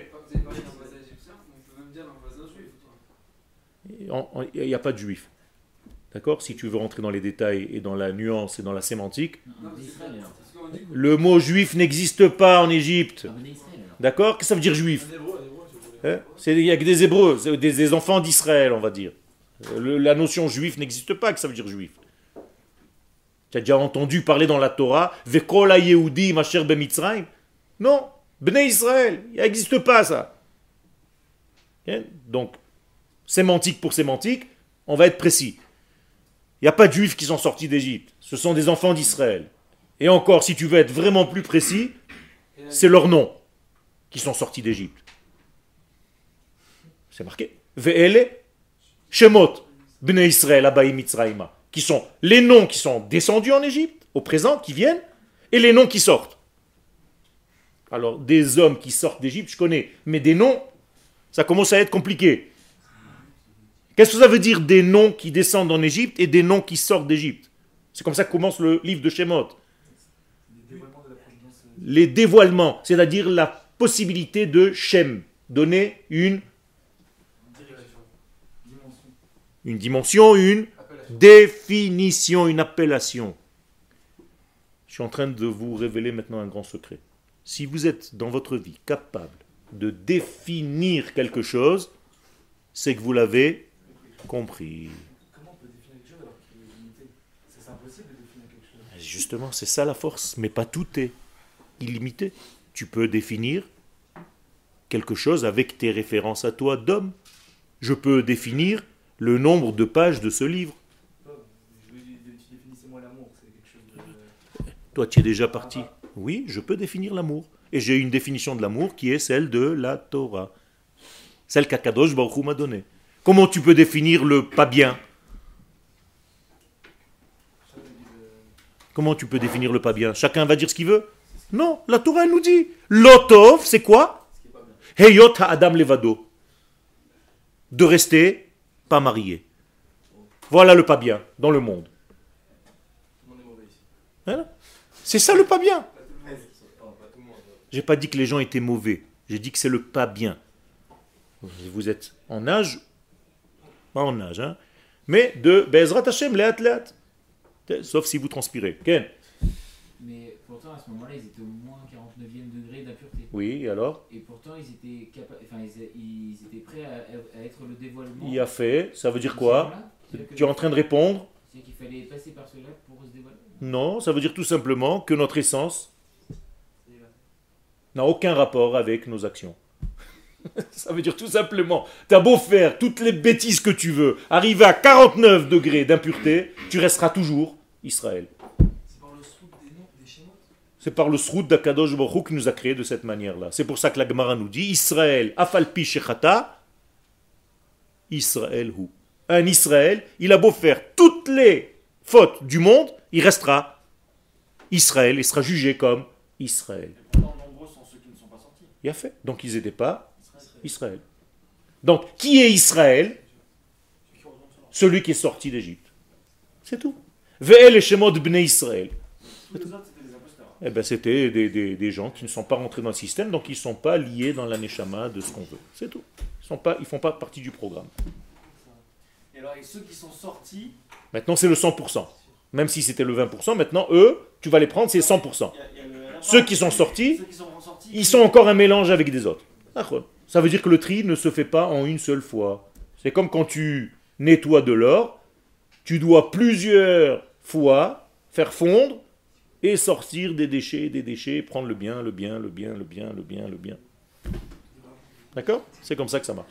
Il n'y a pas de juif. D'accord? Si tu veux rentrer dans les détails et dans la nuance et dans la sémantique, le mot juif n'existe pas en Égypte. D'accord? Qu'est-ce que ça veut dire juif? Hein? Il n'y a que des Hébreux, des, des enfants d'Israël, on va dire. Le, la notion juif n'existe pas, que ça veut dire juif. Tu as déjà entendu parler dans la Torah, Vekol ha-Yehudi masher b'Mitzrayim? Non, Bnei Israël, il n'existe pas ça. Okay? Donc, sémantique pour sémantique, on va être précis. Il n'y a pas de juifs qui sont sortis d'Égypte. Ce sont des enfants d'Israël. Et encore, si tu veux être vraiment plus précis, c'est leur nom qui sont sortis d'Égypte. C'est marqué. Ve'ele Shemot Bnei Israël Abaï Mitzrayima. Qui sont les noms qui sont descendus en Égypte, au présent, qui viennent, et les noms qui sortent. Alors, des hommes qui sortent d'Égypte, je connais. Mais des noms, ça commence à être compliqué. Qu'est-ce que ça veut dire des noms qui descendent en Égypte et des noms qui sortent d'Égypte? C'est comme ça que commence le livre de Shemot. Les dévoilements, c'est-à-dire la possibilité de Shem, donner une, une dimension, une définition, une appellation. Je suis en train de vous révéler maintenant un grand secret. Si vous êtes dans votre vie capable de définir quelque chose, c'est que vous l'avez compris. Comment on peut définir quelque chose alors qu'il est limité? C'est impossible de définir quelque chose. Justement, c'est ça la force, mais pas tout est illimité. Tu peux définir quelque chose avec tes références à toi d'homme. Je peux définir le nombre de pages de ce livre. Je veux dire, tu définissez-moi l'amour, c'est quelque chose de... Toi, tu es déjà parti. Oui, je peux définir l'amour. Et j'ai une définition de l'amour qui est celle de la Torah. Celle qu'Akadosh Baruch Hu m'a donnée. Comment tu peux définir le pas bien? Comment tu peux définir le pas bien? Chacun va dire ce qu'il veut? Non, la Torah nous dit. Lotov, c'est quoi? Heyot ha'adam levado. De rester pas marié. Voilà le pas bien dans le monde. Voilà. C'est ça le pas bien. J'ai pas dit que les gens étaient mauvais. J'ai dit que c'est le pas bien. Vous êtes en âge, pas en âge, hein, mais de Be'ezrat Hashem, leat leat. Sauf si vous transpirez. Ken? Mais pourtant, à ce moment-là, ils étaient au moins quarante-neuvième degré d'impureté. Oui, et alors? Et pourtant, ils étaient, capa- enfin, ils, a- ils étaient prêts à, à être le dévoilement. Il a fait, ça veut dire de quoi? ce moment-là. C'est-à-dire que- Tu es en train de répondre? C'est qu'il fallait passer par cela pour se dévoiler. Non, ça veut dire tout simplement que notre essence n'a aucun rapport avec nos actions. Ça veut dire tout simplement, tu as beau faire toutes les bêtises que tu veux, arriver à quarante-neuf degrés d'impureté, tu resteras toujours Israël. C'est par le srout des noms, des schémas. C'est par le srout d'Akadosh Baruch Hu qui nous a créé de cette manière-là. C'est pour ça que la Gemara nous dit Israël, afalpi shechata, Israël hu. Un Israël, il a beau faire toutes les fautes du monde, il restera Israël, il sera jugé comme Israël. Et pourtant, nombreux sont ceux qui ne sont pas sortis. Il a fait. Donc ils n'étaient pas Israël. Donc qui est Israël? Celui qui est sorti d'Égypte. C'est tout. Ve'el et Shemot bnei Israël. Tous les autres, c'était des imposteurs. Eh ben, c'était des, des, des gens qui ne sont pas rentrés dans le système, donc ils ne sont pas liés dans la neshama de ce qu'on veut. C'est tout. Ils ne font pas partie du programme. Et alors, et ceux qui sont sortis, Maintenant, c'est le cent pour cent. Même si c'était le vingt pour cent, maintenant, eux, tu vas les prendre, c'est cent pour cent. il y a- il y a le- la Ceux part- qui sont sortis, ceux qui sont sortis, ils sont encore un mélange avec des autres. D'accord. Ça veut dire que le tri ne se fait pas en une seule fois. C'est comme quand tu nettoies de l'or, tu dois plusieurs fois faire fondre et sortir des déchets, des déchets, prendre le bien, le bien, le bien, le bien, le bien, le bien. D'accord? C'est comme ça que ça marche.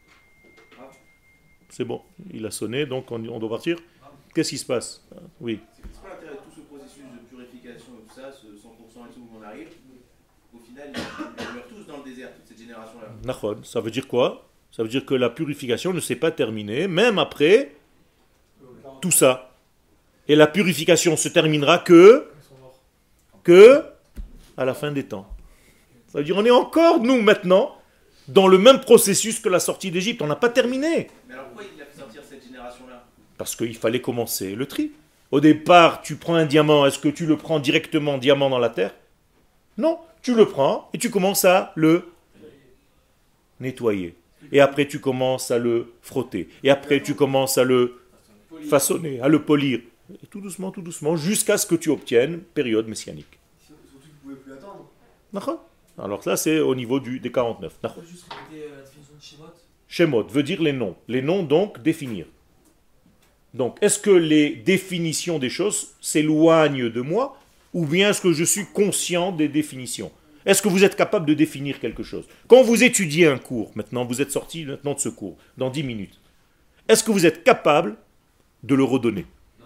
C'est bon, il a sonné, donc on, on doit partir. Qu'est-ce qui se passe? Oui. C'est quoi l'intérêt de tout ce processus de purification et tout ça, ce cent pour cent et tout où on arrive? Au final, ils ils meurent tous dans le désert, toute cette génération-là. Nachon, ça veut dire quoi? Ça veut dire que la purification ne s'est pas terminée, même après tout ça. Et la purification se terminera que, que à la fin des temps. Ça veut dire on est encore, nous, maintenant, dans le même processus que la sortie d'Égypte. On n'a pas terminé. Mais alors pourquoi il a fait sortir cette génération-là? Parce qu'il fallait commencer le tri. Au départ, tu prends un diamant, est-ce que tu le prends directement diamant dans la terre? Non, tu le prends et tu commences à le nettoyer. Et après, tu commences à le frotter. Et après, tu commences à le façonner, à le polir. Et tout doucement, tout doucement, jusqu'à ce que tu obtiennes période messianique. Surtout qu'ils ne pouvaient plus attendre. D'accord? Alors ça, c'est au niveau du, des quarante-neuf. On D'accord. peut juste répéter euh, la définition de schéma. Shemot veut dire les noms. Les noms, donc, définir. Donc, est-ce que les définitions des choses s'éloignent de moi ou bien est-ce que je suis conscient des définitions? Est-ce que vous êtes capable de définir quelque chose? Quand vous étudiez un cours, maintenant, vous êtes sorti maintenant de ce cours, dans dix minutes, est-ce que vous êtes capable de le redonner?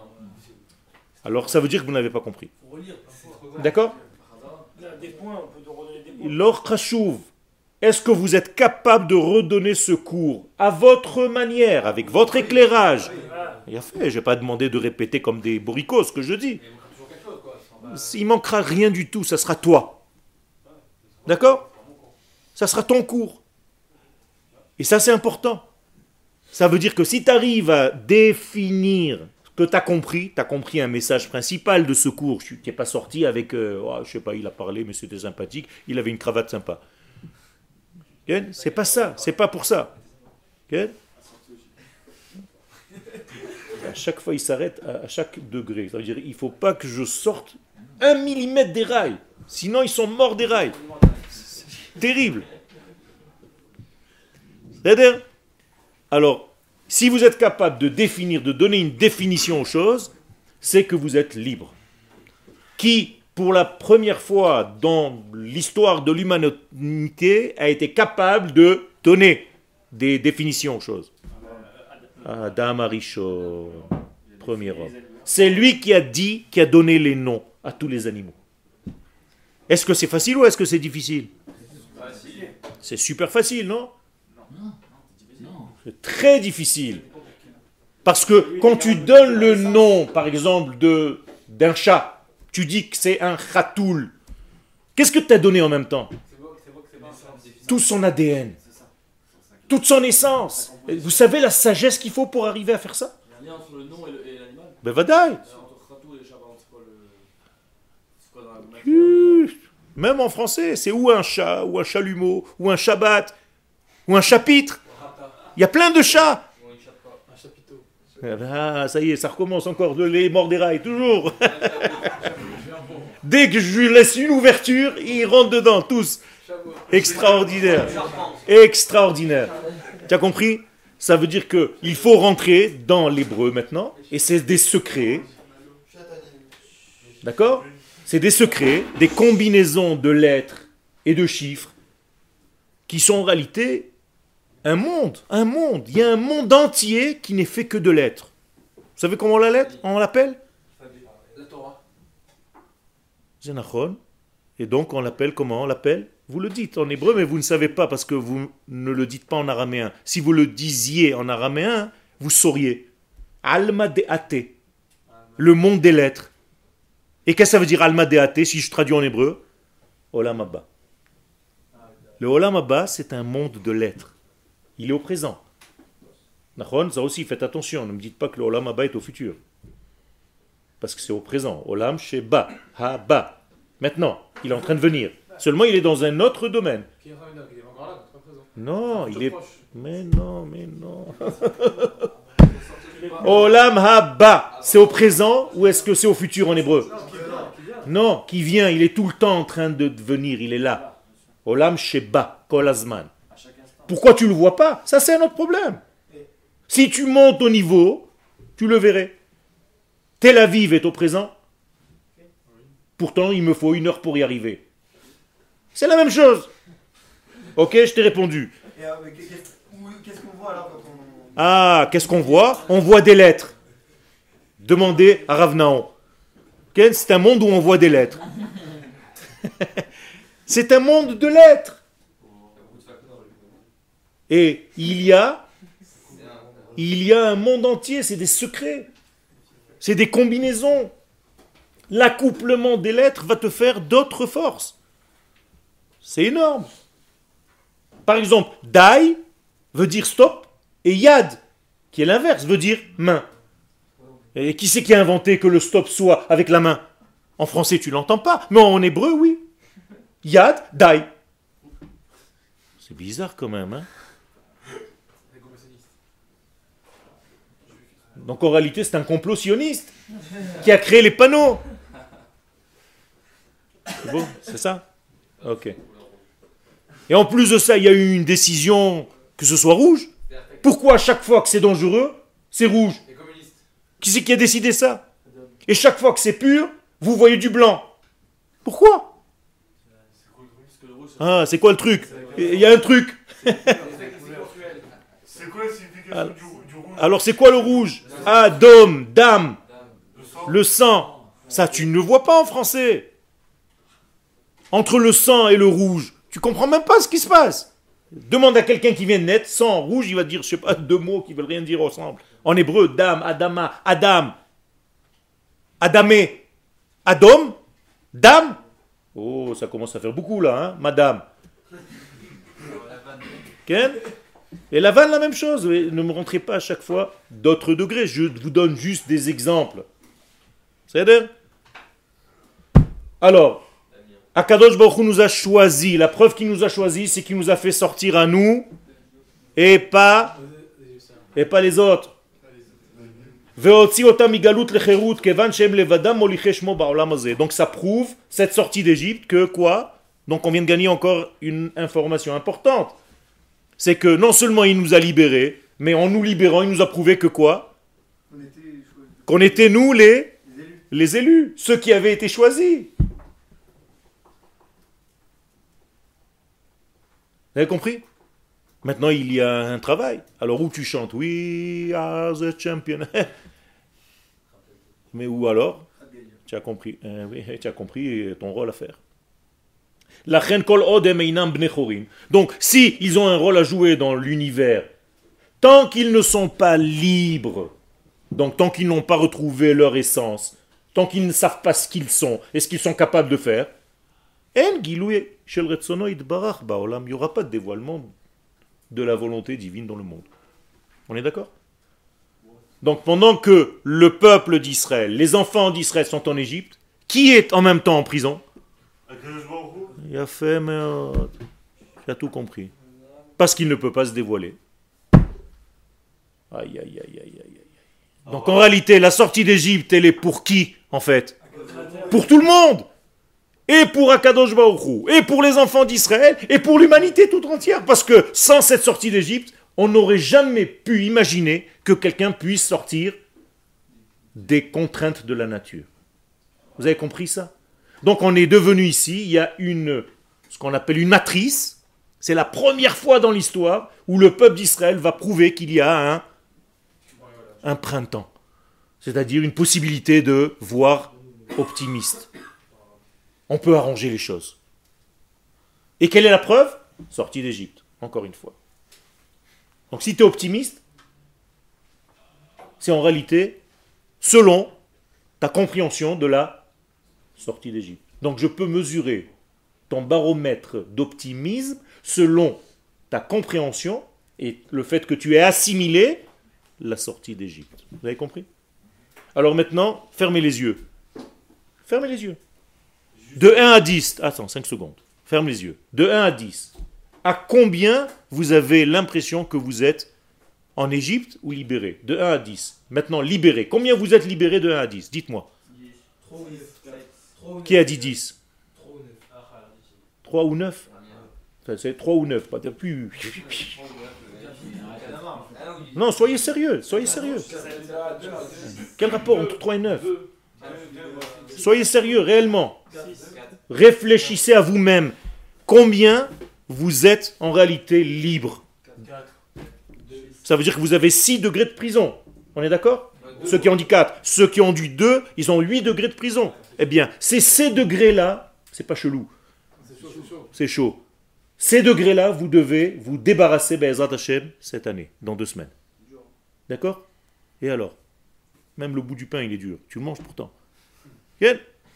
Alors, ça veut dire que vous n'avez pas compris. Faut relire parfois. D'accord? Il y a des points, on peut te redonner des points. Lor Khashouv, est-ce que vous êtes capable de redonner ce cours à votre manière, avec votre éclairage? Il a fait, je n'ai pas demandé de répéter comme des bourricos ce que je dis. Il manquera rien du tout, ça sera toi. D'accord? Ça sera ton cours. Et ça, c'est important. Ça veut dire que si tu arrives à définir ce que tu as compris, tu as compris un message principal de ce cours. Tu n'es pas sorti avec, euh, oh, je sais pas, il a parlé, mais c'était sympathique, il avait une cravate sympa. Okay? C'est pas ça, c'est pas pour ça. Okay? À chaque fois, il s'arrête à, à chaque degré. Ça veut dire il ne faut pas que je sorte un millimètre des rails. Sinon, ils sont morts des rails. C'est terrible. C'est-à-dire, alors, si vous êtes capable de définir, de donner une définition aux choses, c'est que vous êtes libre. Qui, pour la première fois dans l'histoire de l'humanité, a été capable de donner des définitions aux choses? Adam Arishon, premier homme. C'est lui qui a dit, qui a donné les noms à tous les animaux. Est-ce que c'est facile ou est-ce que c'est difficile? C'est super facile, non? C'est très difficile. Parce que quand tu donnes le nom, par exemple, de, d'un chat, tu dis que c'est un khatoul. Qu'est-ce que tu as donné en même temps? Tout son A D N. Toute son essence. Et vous savez la sagesse qu'il faut pour arriver à faire ça? Il y a un lien entre le nom et le- et l'animal. Ben vadaï. Euh, Entre Khatou et le chat, par exemple, c'est quoi le. C'est quoi dans la matière? Chut. Même en français, c'est ou un chat, ou un chalumeau, ou un shabbat, ou un chapitre. Il y a plein de chats. Ou un chat pas. Un chapiteau. Ah, ça y est, ça recommence encore, de les morts des rails, toujours. Dès que je lui laisse une ouverture, ils rentrent dedans, tous. Extraordinaire. Extraordinaire. Tu as compris? Ça veut dire qu'il faut rentrer dans l'hébreu maintenant, et c'est des secrets. D'accord? C'est des secrets, des combinaisons de lettres et de chiffres qui sont en réalité un monde, un monde. Il y a un monde entier qui n'est fait que de lettres. Vous savez comment on la lettre, on l'appelle? La Torah. Zénachon. Et donc on l'appelle comment? On l'appelle? Vous le dites en hébreu, mais vous ne savez pas parce que vous ne le dites pas en araméen. Si vous le disiez en araméen, vous sauriez. Alma deate. Le monde des lettres. Et qu'est-ce que ça veut dire Alma deate si je traduis en hébreu? Olam Abba. Le Olam Abba, c'est un monde de lettres. Il est au présent. Nachon, ça aussi, faites attention. Ne me dites pas que le Olam Abba est au futur. Parce que c'est au présent. Olam Sheba. Ha-ba. Maintenant, il est en train de venir. Seulement, il est dans un autre domaine. Non, il est... Mais non, mais non. Olam Haba, c'est au présent ou est-ce que c'est au futur en hébreu? Non, qui vient, il est tout le temps en train de venir, il est là. Olam Sheba, Kol Azman. Pourquoi tu ne le vois pas? Ça, c'est un autre problème. Si tu montes au niveau, tu le verrais. Tel Aviv est au présent. Pourtant, il me faut une heure pour y arriver. C'est la même chose. Ok, je t'ai répondu. Et, euh, mais qu'est-ce qu'est-ce qu'on voit alors quand on... Ah, qu'est-ce qu'on voit? On voit des lettres. Demandez à Rav Naon. Okay, c'est un monde où on voit des lettres. C'est un monde de lettres. Et il y a, il y a un monde entier, c'est des secrets. C'est des combinaisons. L'accouplement des lettres va te faire d'autres forces. C'est énorme. Par exemple, dai veut dire stop, et yad, qui est l'inverse, veut dire main. Et qui c'est qui a inventé que le stop soit avec la main? En français, tu l'entends pas, mais en hébreu, oui. Yad, dai. C'est bizarre quand même, hein? Donc en réalité, c'est un complot sioniste qui a créé les panneaux. C'est bon, c'est ça? Ok. Et en plus de ça, il y a eu une décision que ce soit rouge. Pourquoi à chaque fois que c'est dangereux, c'est rouge? Qui c'est qui a décidé ça? Et chaque fois que c'est pur, vous voyez du blanc. Pourquoi? Ah, c'est quoi le truc? Il y a un truc. C'est quoi la signification du, du rouge? Alors c'est quoi le rouge? Ah, dôme, dame, le sang. Ça, tu ne le vois pas en français. Entre le sang et le rouge, tu comprends même pas ce qui se passe. Demande à quelqu'un qui vient de naître, sang, rouge, il va dire, je sais pas, deux mots qui veulent rien dire ensemble. En hébreu, dame, adama, adam, adamé, adom, dame. Oh, ça commence à faire beaucoup là, hein, madame. Ken? Et la vanne, la même chose. Ne me rentrez pas à chaque fois d'autres degrés. Je vous donne juste des exemples. C'est-à-dire? Alors, Akadosh Baruch Hu nous a choisi. La preuve qu'il nous a choisi, c'est qu'il nous a fait sortir à nous et pas, et pas les autres. Donc ça prouve, cette sortie d'Égypte, que quoi? Donc on vient de gagner encore une information importante. C'est que non seulement il nous a libérés, mais en nous libérant, il nous a prouvé que quoi? Qu'on était nous les, les élus, ceux qui avaient été choisis. Vous avez compris? Maintenant, il y a un travail. Alors, où tu chantes? We are the champion. Mais où alors? Tu as compris. Euh, oui, tu as compris ton rôle à faire. Donc, si ils ont un rôle à jouer dans l'univers, tant qu'ils ne sont pas libres, donc tant qu'ils n'ont pas retrouvé leur essence, tant qu'ils ne savent pas ce qu'ils sont et ce qu'ils sont capables de faire, il n'y aura pas de dévoilement de la volonté divine dans le monde. On est d'accord? Donc pendant que le peuple d'Israël, les enfants d'Israël sont en Égypte, qui est en même temps en prison? Il a fait, mais tu as tout compris. Parce qu'il ne peut pas se dévoiler. Aïe, aïe, aïe, aïe, aïe, aïe. Donc en réalité, la sortie d'Égypte, elle est pour qui, en fait? Pour tout le monde. et pour Akadosh Baruch Hu, et pour les enfants d'Israël, et pour l'humanité toute entière. Parce que sans cette sortie d'Égypte, on n'aurait jamais pu imaginer que quelqu'un puisse sortir des contraintes de la nature. Vous avez compris ça? Donc on est devenu ici, il y a une, ce qu'on appelle une matrice. C'est la première fois dans l'histoire où le peuple d'Israël va prouver qu'il y a un, un printemps. C'est-à-dire une possibilité de voir optimiste. On peut arranger les choses. Et quelle est la preuve? Sortie d'Égypte, encore une fois. Donc si tu es optimiste, c'est en réalité selon ta compréhension de la sortie d'Égypte. Donc je peux mesurer ton baromètre d'optimisme selon ta compréhension et le fait que tu aies assimilé la sortie d'Égypte. Vous avez compris? Alors maintenant, fermez les yeux. Fermez les yeux. De un à dix, attends, cinq secondes. Ferme les yeux. De un à dix, à combien vous avez l'impression que vous êtes en Égypte ou libéré? De un à dix. Maintenant, libéré. Combien vous êtes libéré de un à dix? Dites-moi. Qui a dit dix? trois ou neuf? C'est trois ou neuf, pas de plus. Non, soyez sérieux, soyez sérieux. Quel rapport entre trois et neuf? Soyez sérieux, réellement. Réfléchissez à vous-même. Combien vous êtes en réalité libre? Ça veut dire que vous avez six degrés de prison. On est d'accord? Ceux qui ont dit quatre, ceux qui ont dit deux, ils ont huit degrés de prison. Eh bien, c'est ces degrés-là, c'est pas chelou. C'est chaud. Ces degrés-là, vous devez vous débarrasser Be'ezrat Hashem cette année, dans deux semaines. D'accord? Et alors? Même le bout du pain, il est dur. Tu le manges pourtant. Bien.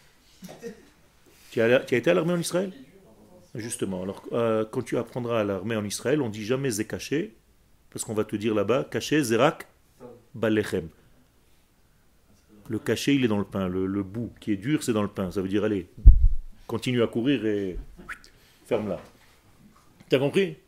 Tu as, tu as été à l'armée en Israël? Justement. Alors, euh, quand tu apprendras à l'armée en Israël, on dit jamais zé caché, parce qu'on va te dire là-bas, caché, zérak, balechem. Le cachet, il est dans le pain. Le, le bout qui est dur, c'est dans le pain. Ça veut dire, allez, continue à courir et ferme-la. T'as compris?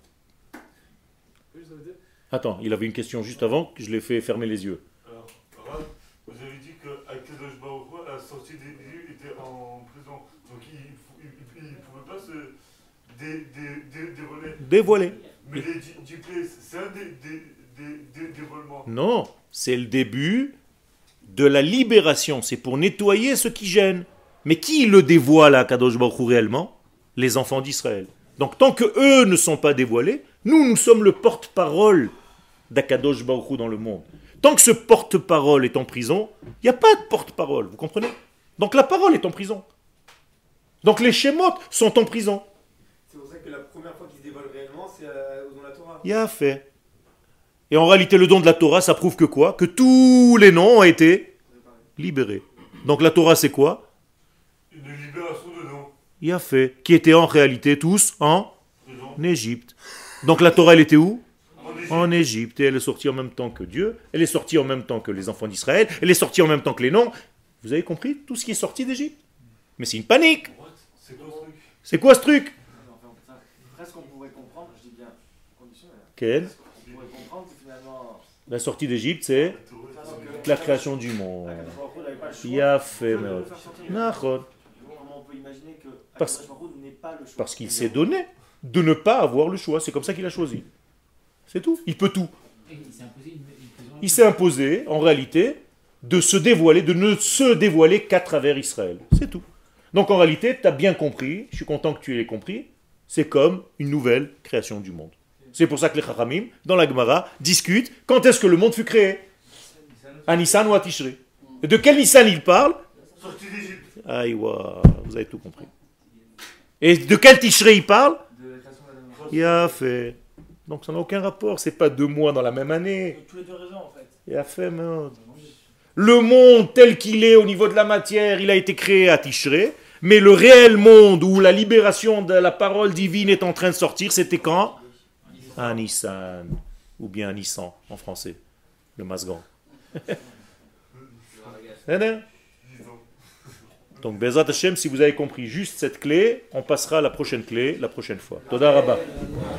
Attends, il avait une question juste avant que je l'ai fait fermer les yeux. Alors, Rav, vous avez dit qu'Akadosh Baruch Hu, à la sortie des lieux, était en prison. Donc il ne pouvait pas se dé, dé, dé, dévoiler. Dévoiler. Mais les diplés, c'est un dé, dé, dé, dé, dévoilement. Non, c'est le début de la libération. C'est pour nettoyer ce qui gêne. Mais qui le dévoile à Akadosh Baruch Hu réellement? Les enfants d'Israël. Donc tant que eux ne sont pas dévoilés, nous, nous sommes le porte-parole d'Akadosh Baruch Hu dans le monde. Tant que ce porte-parole est en prison, il n'y a pas de porte-parole, vous comprenez? Donc la parole est en prison. Donc les Shemot sont en prison. C'est pour ça que la première fois qu'ils se dévoilent réellement, c'est euh, au don de la Torah. Il y a fait. Et en réalité, le don de la Torah, ça prouve que quoi? Que tous les noms ont été libérés. Donc la Torah, c'est quoi? Une libération de noms. Il y a fait. Qui étaient en réalité tous en Égypte. Donc la Torah, elle était où? En Égypte. Et elle est sortie en même temps que Dieu. Elle est sortie en même temps que les enfants d'Israël. Elle est sortie en même temps que les noms. Vous avez compris tout ce qui est sorti d'Égypte? Mais c'est une panique. C'est quoi ce truc? C'est quoi ce truc? Presque on pourrait comprendre, je dis bien, conditionnel. Quelle? On pourrait comprendre que finalement. La sortie d'Égypte, c'est la création du monde. Il y a fait. Comment on peut imaginer que Parce, n'ait pas le choix? parce qu'il s'est donné de ne pas avoir le choix. C'est comme ça qu'il a choisi. C'est tout. Il peut tout. Il s'est imposé, en réalité, de se dévoiler, de ne se dévoiler qu'à travers Israël. C'est tout. Donc en réalité, tu as bien compris, je suis content que tu l'aies compris, c'est comme une nouvelle création du monde. C'est pour ça que les Chachamim, dans la Gemara, discutent quand est-ce que le monde fut créé? À Nissan ou à Tishré? De quel Nissan il parle? Sortie d'Égypte. Aïwa, vous avez tout compris. Et de quel Tishré il parle? Il a fait. Donc ça n'a aucun rapport, c'est pas deux mois dans la même année. Tous les deux raisons en fait. Il a fait, merde. Le monde tel qu'il est au niveau de la matière, il a été créé à Tishré, mais le réel monde où la libération de la parole divine est en train de sortir, c'était quand? À Nissan, ou bien à Nissan en français, le Masgan. Donc, Bezat Hashem, si vous avez compris juste cette clé, on passera à la prochaine clé la prochaine fois. Toda Rabba.